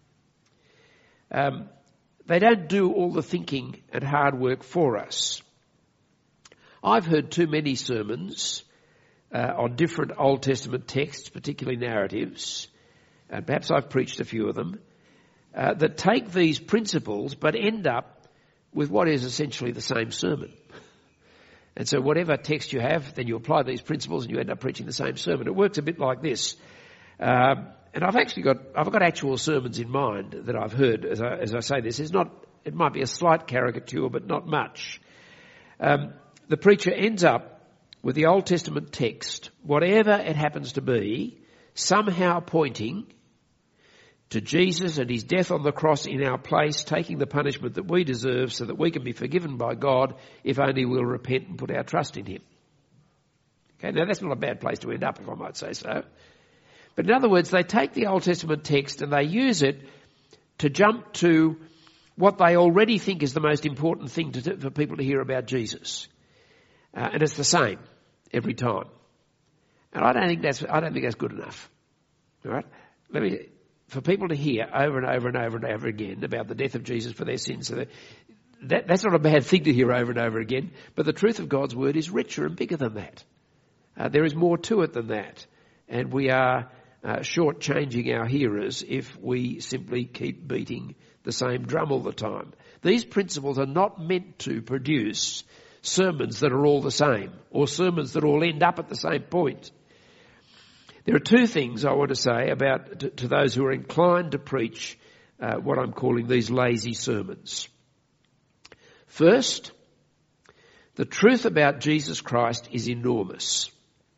Um, they don't do all the thinking and hard work for us. I've heard too many sermons Uh, on different Old Testament texts, particularly narratives, and perhaps I've preached a few of them, uh, that take these principles but end up with what is essentially the same sermon. And so whatever text you have, then you apply these principles and you end up preaching the same sermon. It works a bit like this. Um, and I've actually got, I've got actual sermons in mind that I've heard as I, as I say this. It's not, it might be a slight caricature, but not much. Um, the preacher ends up with the Old Testament text, whatever it happens to be, somehow pointing to Jesus and his death on the cross in our place, taking the punishment that we deserve so that we can be forgiven by God if only we'll repent and put our trust in him. Okay, now that's not a bad place to end up, if I might say so. But in other words, they take the Old Testament text and they use it to jump to what they already think is the most important thing to, for people to hear about Jesus. Uh, and it's the same every time. And I don't think that's, I don't think that's good enough. All right? Let me, for people to hear over and over and over and over again about the death of Jesus for their sins, so that, that, that's not a bad thing to hear over and over again, but the truth of God's word is richer and bigger than that. Uh, there is more to it than that. And we are uh, shortchanging our hearers if we simply keep beating the same drum all the time. These principles are not meant to produce sermons that are all the same, or sermons that all end up at the same point. There are two things I want to say about to, to those who are inclined to preach uh, what I'm calling these lazy sermons. First, the truth about Jesus Christ is enormous.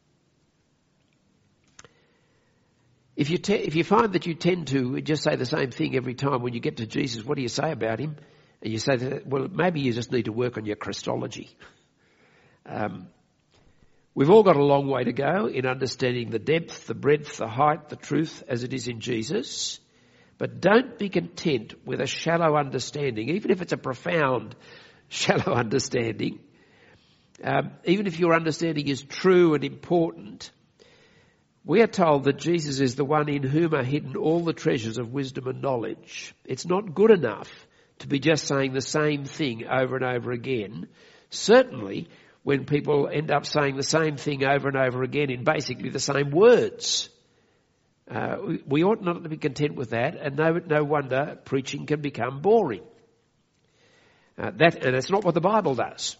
If you te- if you find that you tend to just say the same thing every time when you get to Jesus, what do you say about him? And you say that, well, maybe you just need to work on your Christology. Um, we've all got a long way to go in understanding the depth, the breadth, the height, the truth as it is in Jesus. But don't be content with a shallow understanding, even if it's a profound shallow understanding. Um, even if your understanding is true and important, we are told that Jesus is the one in whom are hidden all the treasures of wisdom and knowledge. It's not good enough to be just saying the same thing over and over again. Certainly when people end up saying the same thing over and over again in basically the same words. Uh, we, we ought not to be content with that, and no, no wonder preaching can become boring. Uh, that, and it's not what the Bible does.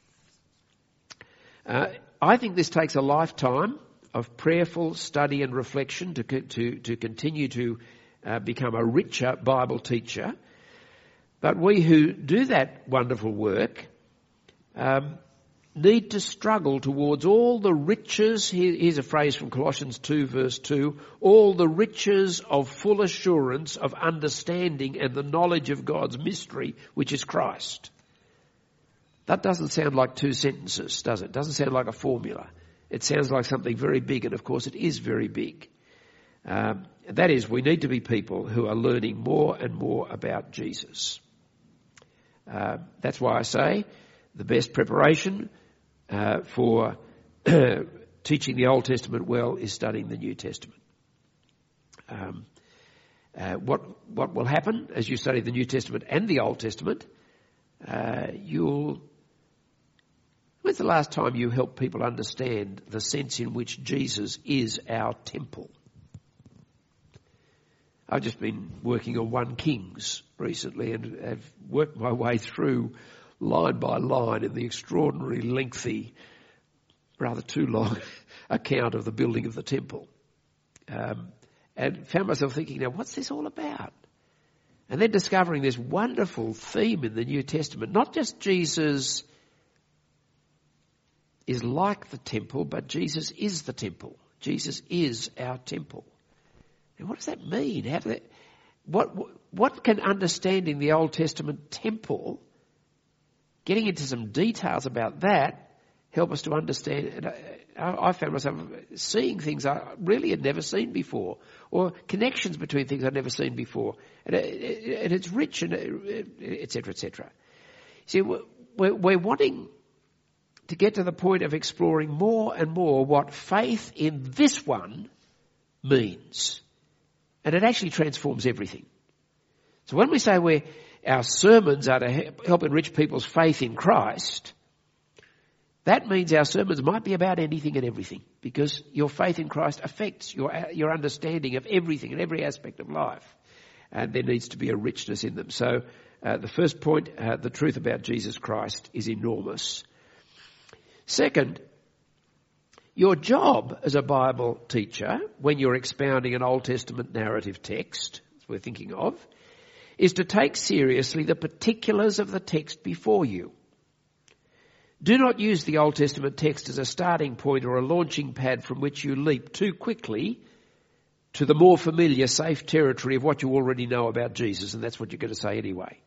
Uh, I think this takes a lifetime of prayerful study and reflection to to to continue to uh, become a richer Bible teacher. But we who do that wonderful work um, need to struggle towards all the riches. Here, here's a phrase from Colossians two verse two, all the riches of full assurance of understanding and the knowledge of God's mystery, which is Christ. That doesn't sound like two sentences, does it? Doesn't sound like a formula. It sounds like something very big, and of course it is very big. Um, that is, we need to be people who are learning more and more about Jesus. Uh, that's why I say the best preparation uh, for teaching the Old Testament well is studying the New Testament. Um, uh, what what will happen as you study the New Testament and the Old Testament? Uh, you'll When's the last time you helped people understand the sense in which Jesus is our temple? I've just been working on First Kings recently and have worked my way through line by line in the extraordinary, lengthy, rather too long account of the building of the temple. Um, and found myself thinking, now what's this all about? And then discovering this wonderful theme in the New Testament, not just Jesus is like the temple, but Jesus is the temple. Jesus is our temple. And what does that mean? How do that, what, what can understanding the Old Testament temple, getting into some details about that, help us to understand? And I, I found myself seeing things I really had never seen before, or connections between things I'd never seen before. And, it, and it's rich, and et cetera, et cetera. See, we're, we're wanting to get to the point of exploring more and more what faith in this one means. And it actually transforms everything. So when we say we're, our sermons are to help enrich people's faith in Christ, that means our sermons might be about anything and everything, because your faith in Christ affects your, your understanding of everything and every aspect of life. And there needs to be a richness in them. So Uh, the first point, uh, the truth about Jesus Christ is enormous. Second, your job as a Bible teacher, when you're expounding an Old Testament narrative text, as we're thinking of, is to take seriously the particulars of the text before you. Do not use the Old Testament text as a starting point or a launching pad from which you leap too quickly to the more familiar, safe territory of what you already know about Jesus, and that's what you're going to say anyway.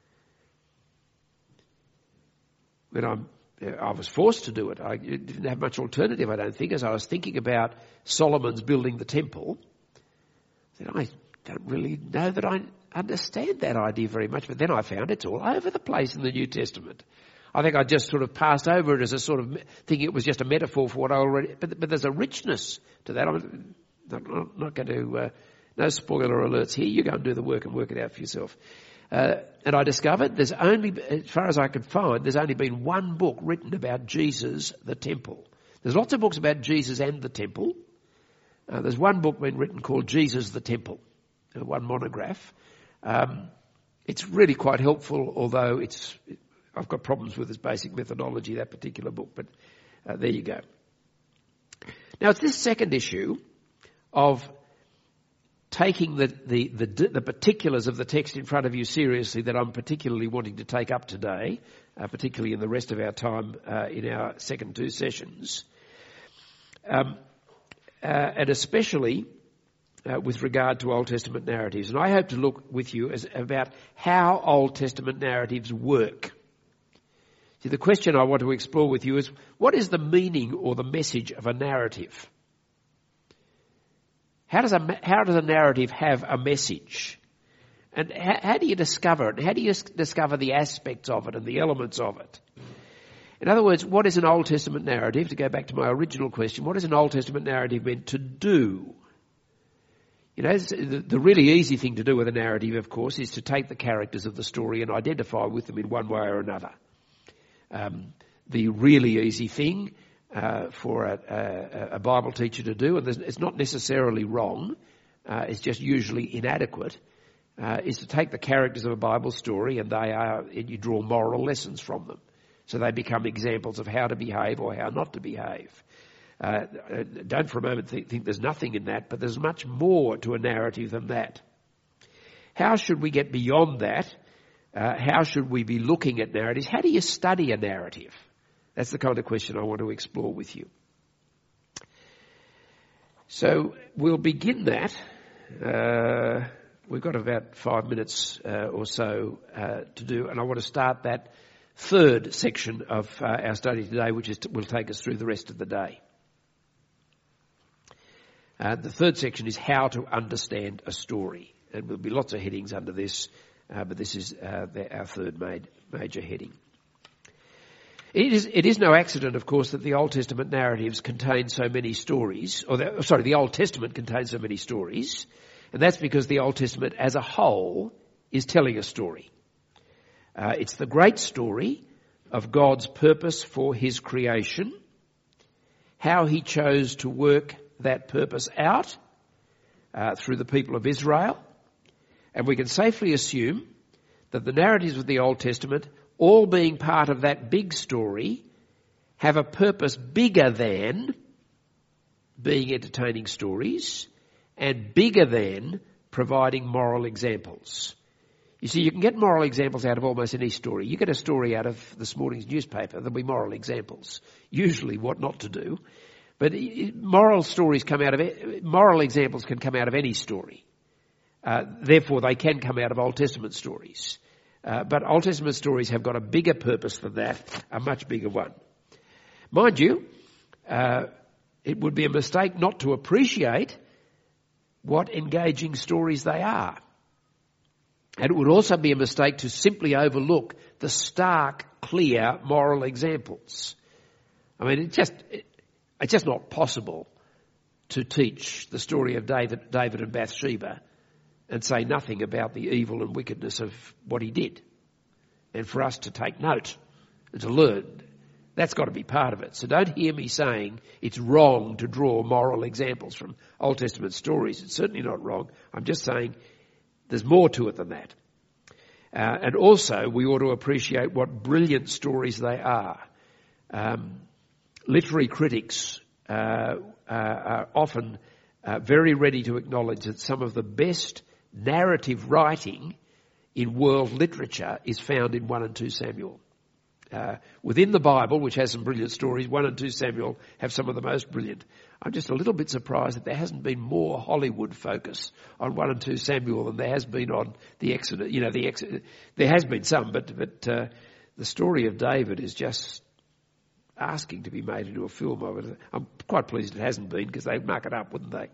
When I'm, I was forced to do it. I didn't have much alternative, I don't think, as I was thinking about Solomon's building the temple. I said, I don't really know that I understand that idea very much, but then I found it's all over the place in the New Testament. I think I just sort of passed over it as a sort of thinking it was just a metaphor for what I already, but, but there's a richness to that. I'm not, not going to, uh, no spoiler alerts here. You go and do the work and work it out for yourself. Uh, and I discovered there's only, as far as I could find, there's only been one book written about Jesus, the temple. There's lots of books about Jesus and the temple. Uh, there's one book been written called Jesus, the Temple, uh, one monograph. Um, it's really quite helpful, although it's, I've got problems with its basic methodology, that particular book, but uh, there you go. Now it's this second issue of taking the, the, the, the particulars of the text in front of you seriously that I'm particularly wanting to take up today, uh, particularly in the rest of our time uh, in our second two sessions. Um, uh, and especially uh, with regard to Old Testament narratives. And I hope to look with you as, about how Old Testament narratives work. See, the question I want to explore with you is, what is the meaning or the message of a narrative? How does a, how does a narrative have a message? And how, how do you discover it? How do you discover the aspects of it and the elements of it? In other words, what is an Old Testament narrative? To go back to my original question, what is an Old Testament narrative meant to do? You know, the, the really easy thing to do with a narrative, of course, is to take the characters of the story and identify with them in one way or another. Um, the really easy thing uh, for a, a, a Bible teacher to do, and it's not necessarily wrong, uh, it's just usually inadequate, uh, is to take the characters of a Bible story and they are, and you draw moral lessons from them. So they become examples of how to behave or how not to behave. Uh, don't for a moment think, think there's nothing in that, but there's much more to a narrative than that. How should we get beyond that? Uh, how should we be looking at narratives? How do you study a narrative? That's the kind of question I want to explore with you. So we'll begin that. Uh, we've got about five minutes uh, or so uh, to do, and I want to start that third section of uh, our study today, which is to, will take us through the rest of the day. Uh, the third section is how to understand a story, and there'll be lots of headings under this, uh, but this is uh, the, our third made, major heading. It is, it is no accident, of course, that the Old Testament narratives contain so many stories, or the, sorry, the Old Testament contains so many stories, and that's because the Old Testament as a whole is telling a story. Uh, it's the great story of God's purpose for his creation, how he chose to work that purpose out uh, through the people of Israel, and we can safely assume that the narratives of the Old Testament, all being part of that big story, have a purpose bigger than being entertaining stories and bigger than providing moral examples. You see, you can get moral examples out of almost any story. You get a story out of this morning's newspaper, there'll be moral examples, usually what not to do. But moral stories come out of it, moral examples can come out of any story. Uh, therefore, they can come out of Old Testament stories. Uh, but Old Testament stories have got a bigger purpose than that, a much bigger one. Mind you, uh, it would be a mistake not to appreciate what engaging stories they are. And it would also be a mistake to simply overlook the stark, clear moral examples. I mean, it just, it, it's just not possible to teach the story of David, David and Bathsheba and say nothing about the evil and wickedness of what he did. And for us to take note and to learn, that's got to be part of it. So don't hear me saying it's wrong to draw moral examples from Old Testament stories. It's certainly not wrong. I'm just saying there's more to it than that. Uh, and also, we ought to appreciate what brilliant stories they are. Um, literary critics uh, uh, are often uh, very ready to acknowledge that some of the best narrative writing in world literature is found in First and Second Samuel. Uh, within the Bible, which has some brilliant stories, First and Second Samuel have some of the most brilliant. I'm just a little bit surprised that there hasn't been more Hollywood focus on First and Second Samuel than there has been on the Exodus. You know, the Exodus. There has been some, but but uh, the story of David is just asking to be made into a film. Of it. I'm quite pleased it hasn't been, because they'd muck it up, wouldn't they?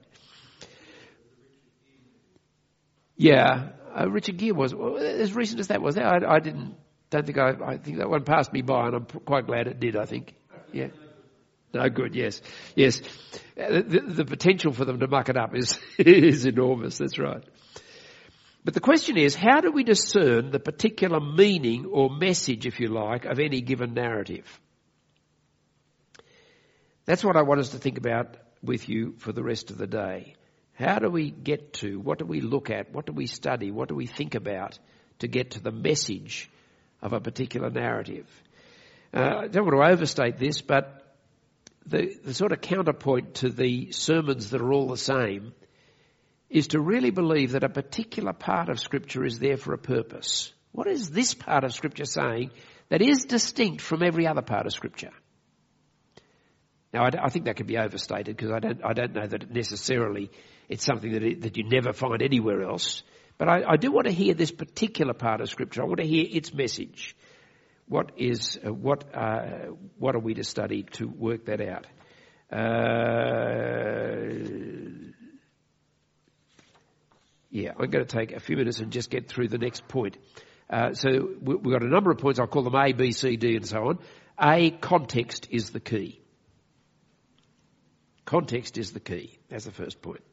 Yeah, uh, Richard Gere was well, as recent as that was. I, I didn't. Don't think I. I think that one passed me by, and I'm quite glad it did. I think. Yeah. No good. Yes. Yes. Uh, the, the potential for them to muck it up is is enormous. That's right. But the question is, how do we discern the particular meaning or message, if you like, of any given narrative? That's what I want us to think about with you for the rest of the day. How do we get to, what do we look at, what do we study, what do we think about to get to the message of a particular narrative? Uh, I don't want to overstate this, but the, the sort of counterpoint to the sermons that are all the same is to really believe that a particular part of Scripture is there for a purpose. What is this part of Scripture saying that is distinct from every other part of Scripture? Now, I, I think that could be overstated, because I don't, I don't know that it necessarily it's something that it, that you never find anywhere else. But I, I do want to hear this particular part of Scripture. I want to hear its message. What is uh, what? Uh, what are we to study to work that out? Uh, yeah, I'm going to take a few minutes and just get through the next point. Uh, so we, we've got a number of points. I'll call them A, B, C, D, and so on. A, context is the key. Context is the key. That's the first point.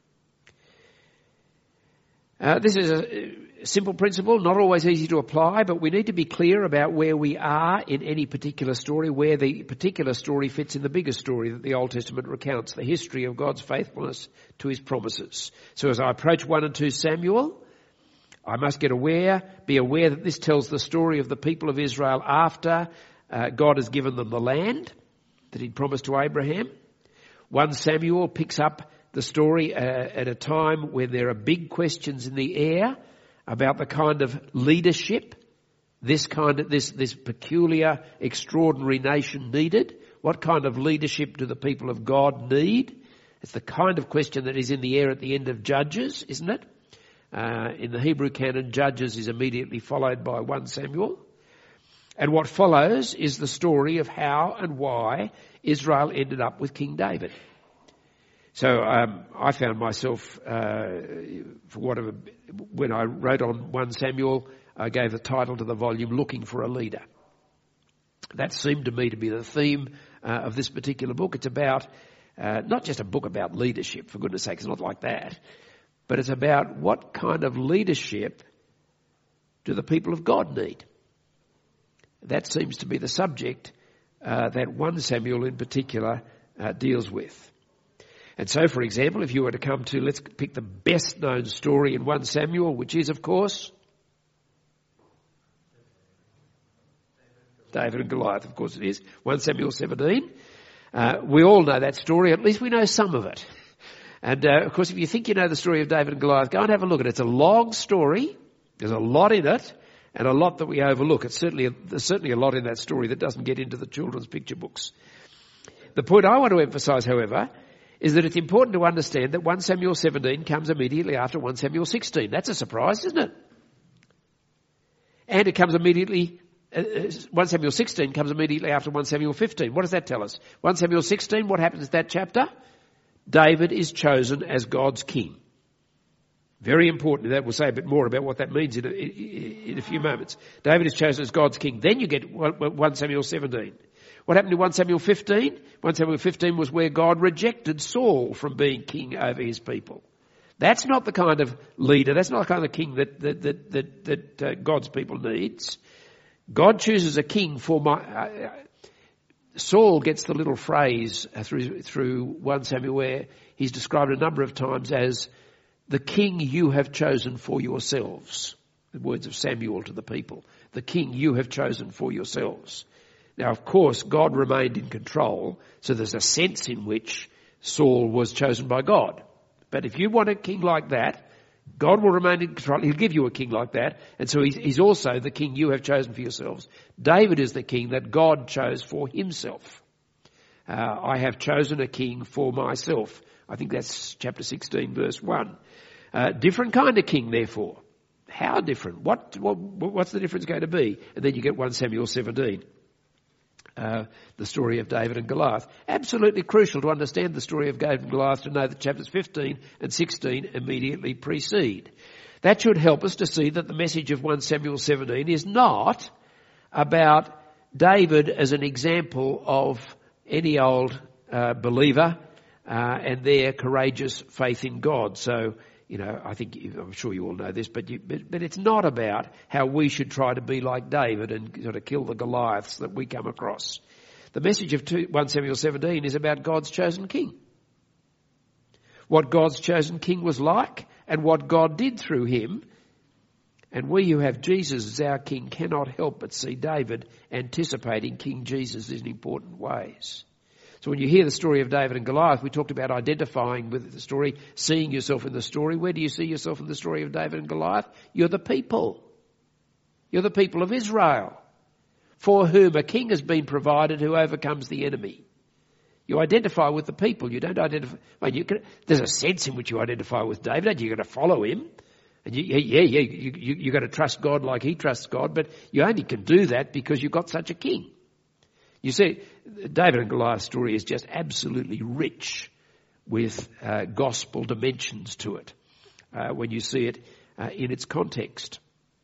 Uh, this is a simple principle, not always easy to apply, but we need to be clear about where we are in any particular story, where the particular story fits in the bigger story that the Old Testament recounts, the history of God's faithfulness to his promises. So as I approach First and Second Samuel, I must get aware, be aware that this tells the story of the people of Israel after uh, God has given them the land that he'd promised to Abraham. First Samuel picks up the story uh, at a time when there are big questions in the air about the kind of leadership this kind of this this peculiar, extraordinary nation needed. What kind of leadership do the people of God need? It's the kind of question that is in the air at the end of Judges, isn't it? Uh, in the Hebrew canon, Judges is immediately followed by First Samuel. And what follows is the story of how and why Israel ended up with King David. So um, I found myself, uh, for whatever, when I wrote on First Samuel, I gave the title to the volume, Looking for a Leader. That seemed to me to be the theme uh, of this particular book. It's about, uh, not just a book about leadership, for goodness sake, it's not like that, but it's about what kind of leadership do the people of God need. That seems to be the subject uh, that First Samuel in particular uh, deals with. And so, for example, if you were to come to, let's pick the best known story in First Samuel, which is, of course, David and Goliath, of course it is. First Samuel seventeen. Uh, we all know that story, at least we know some of it. And uh, of course, if you think you know the story of David and Goliath, go and have a look at it. It's a long story. There's a lot in it, and a lot that we overlook. It's certainly a, there's certainly a lot in that story that doesn't get into the children's picture books. The point I want to emphasise, however, is that it's important to understand that First Samuel seventeen comes immediately after First Samuel sixteen. That's a surprise, isn't it? And it comes immediately, uh, First Samuel sixteen comes immediately after First Samuel fifteen. What does that tell us? First Samuel sixteen, what happens in that chapter? David is chosen as God's king. Very important. That we'll say a bit more about what that means in a, in a few moments. David is chosen as God's king. Then you get First Samuel seventeen. What happened in First Samuel fifteen? First Samuel fifteen was where God rejected Saul from being king over his people. That's not the kind of leader, that's not the kind of king that that that that, that uh, God's people needs. God chooses a king for my... Uh, Saul gets the little phrase uh, through through First Samuel where he's described a number of times as the king you have chosen for yourselves. The words of Samuel to the people. The king you have chosen for yourselves. Now, of course, God remained in control, so there's a sense in which Saul was chosen by God. But if you want a king like that, God will remain in control. He'll give you a king like that. And so he's, he's also the king you have chosen for yourselves. David is the king that God chose for himself. Uh, I have chosen a king for myself. I think that's chapter sixteen, verse one. Uh, different kind of king, therefore. How different? What, what what's the difference going to be? And then you get First Samuel seventeen. Uh, the story of David and Goliath. Absolutely crucial to understand the story of David and Goliath to know that chapters fifteen and sixteen immediately precede. That should help us to see that the message of First Samuel seventeen is not about David as an example of any old uh, believer uh, and their courageous faith in God. So, you know, I think, I'm sure you all know this, but, you, but but it's not about how we should try to be like David and sort of kill the Goliaths that we come across. The message of First Samuel seventeen is about God's chosen king. What God's chosen king was like and what God did through him. And we who have Jesus as our king cannot help but see David anticipating King Jesus in important ways. So when you hear the story of David and Goliath, we talked about identifying with the story, seeing yourself in the story. Where do you see yourself in the story of David and Goliath? You're the people. You're the people of Israel, for whom a king has been provided who overcomes the enemy. You identify with the people. You don't identify. Well, you can, there's a sense in which you identify with David. You've got to follow him. And you, yeah, yeah, you, you, you've got to trust God like he trusts God. But you only can do that because you've got such a king. You see, David and Goliath's story is just absolutely rich with uh, gospel dimensions to it uh, when you see it uh, in its context.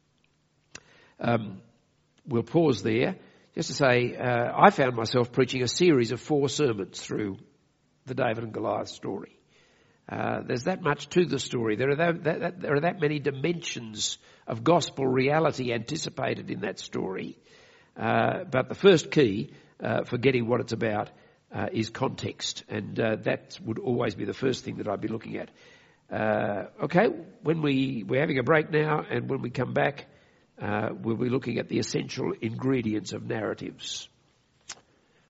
Um, we'll pause there just to say uh, I found myself preaching a series of four sermons through the David and Goliath story. Uh, there's that much to the story. There are that, that, that, there are that many dimensions of gospel reality anticipated in that story. Uh, but the first key uh, for getting what it's about uh, is context, and uh, that would always be the first thing that I'd be looking at. Uh, okay, when we we're having a break now, and when we come back, uh, we'll be looking at the essential ingredients of narratives.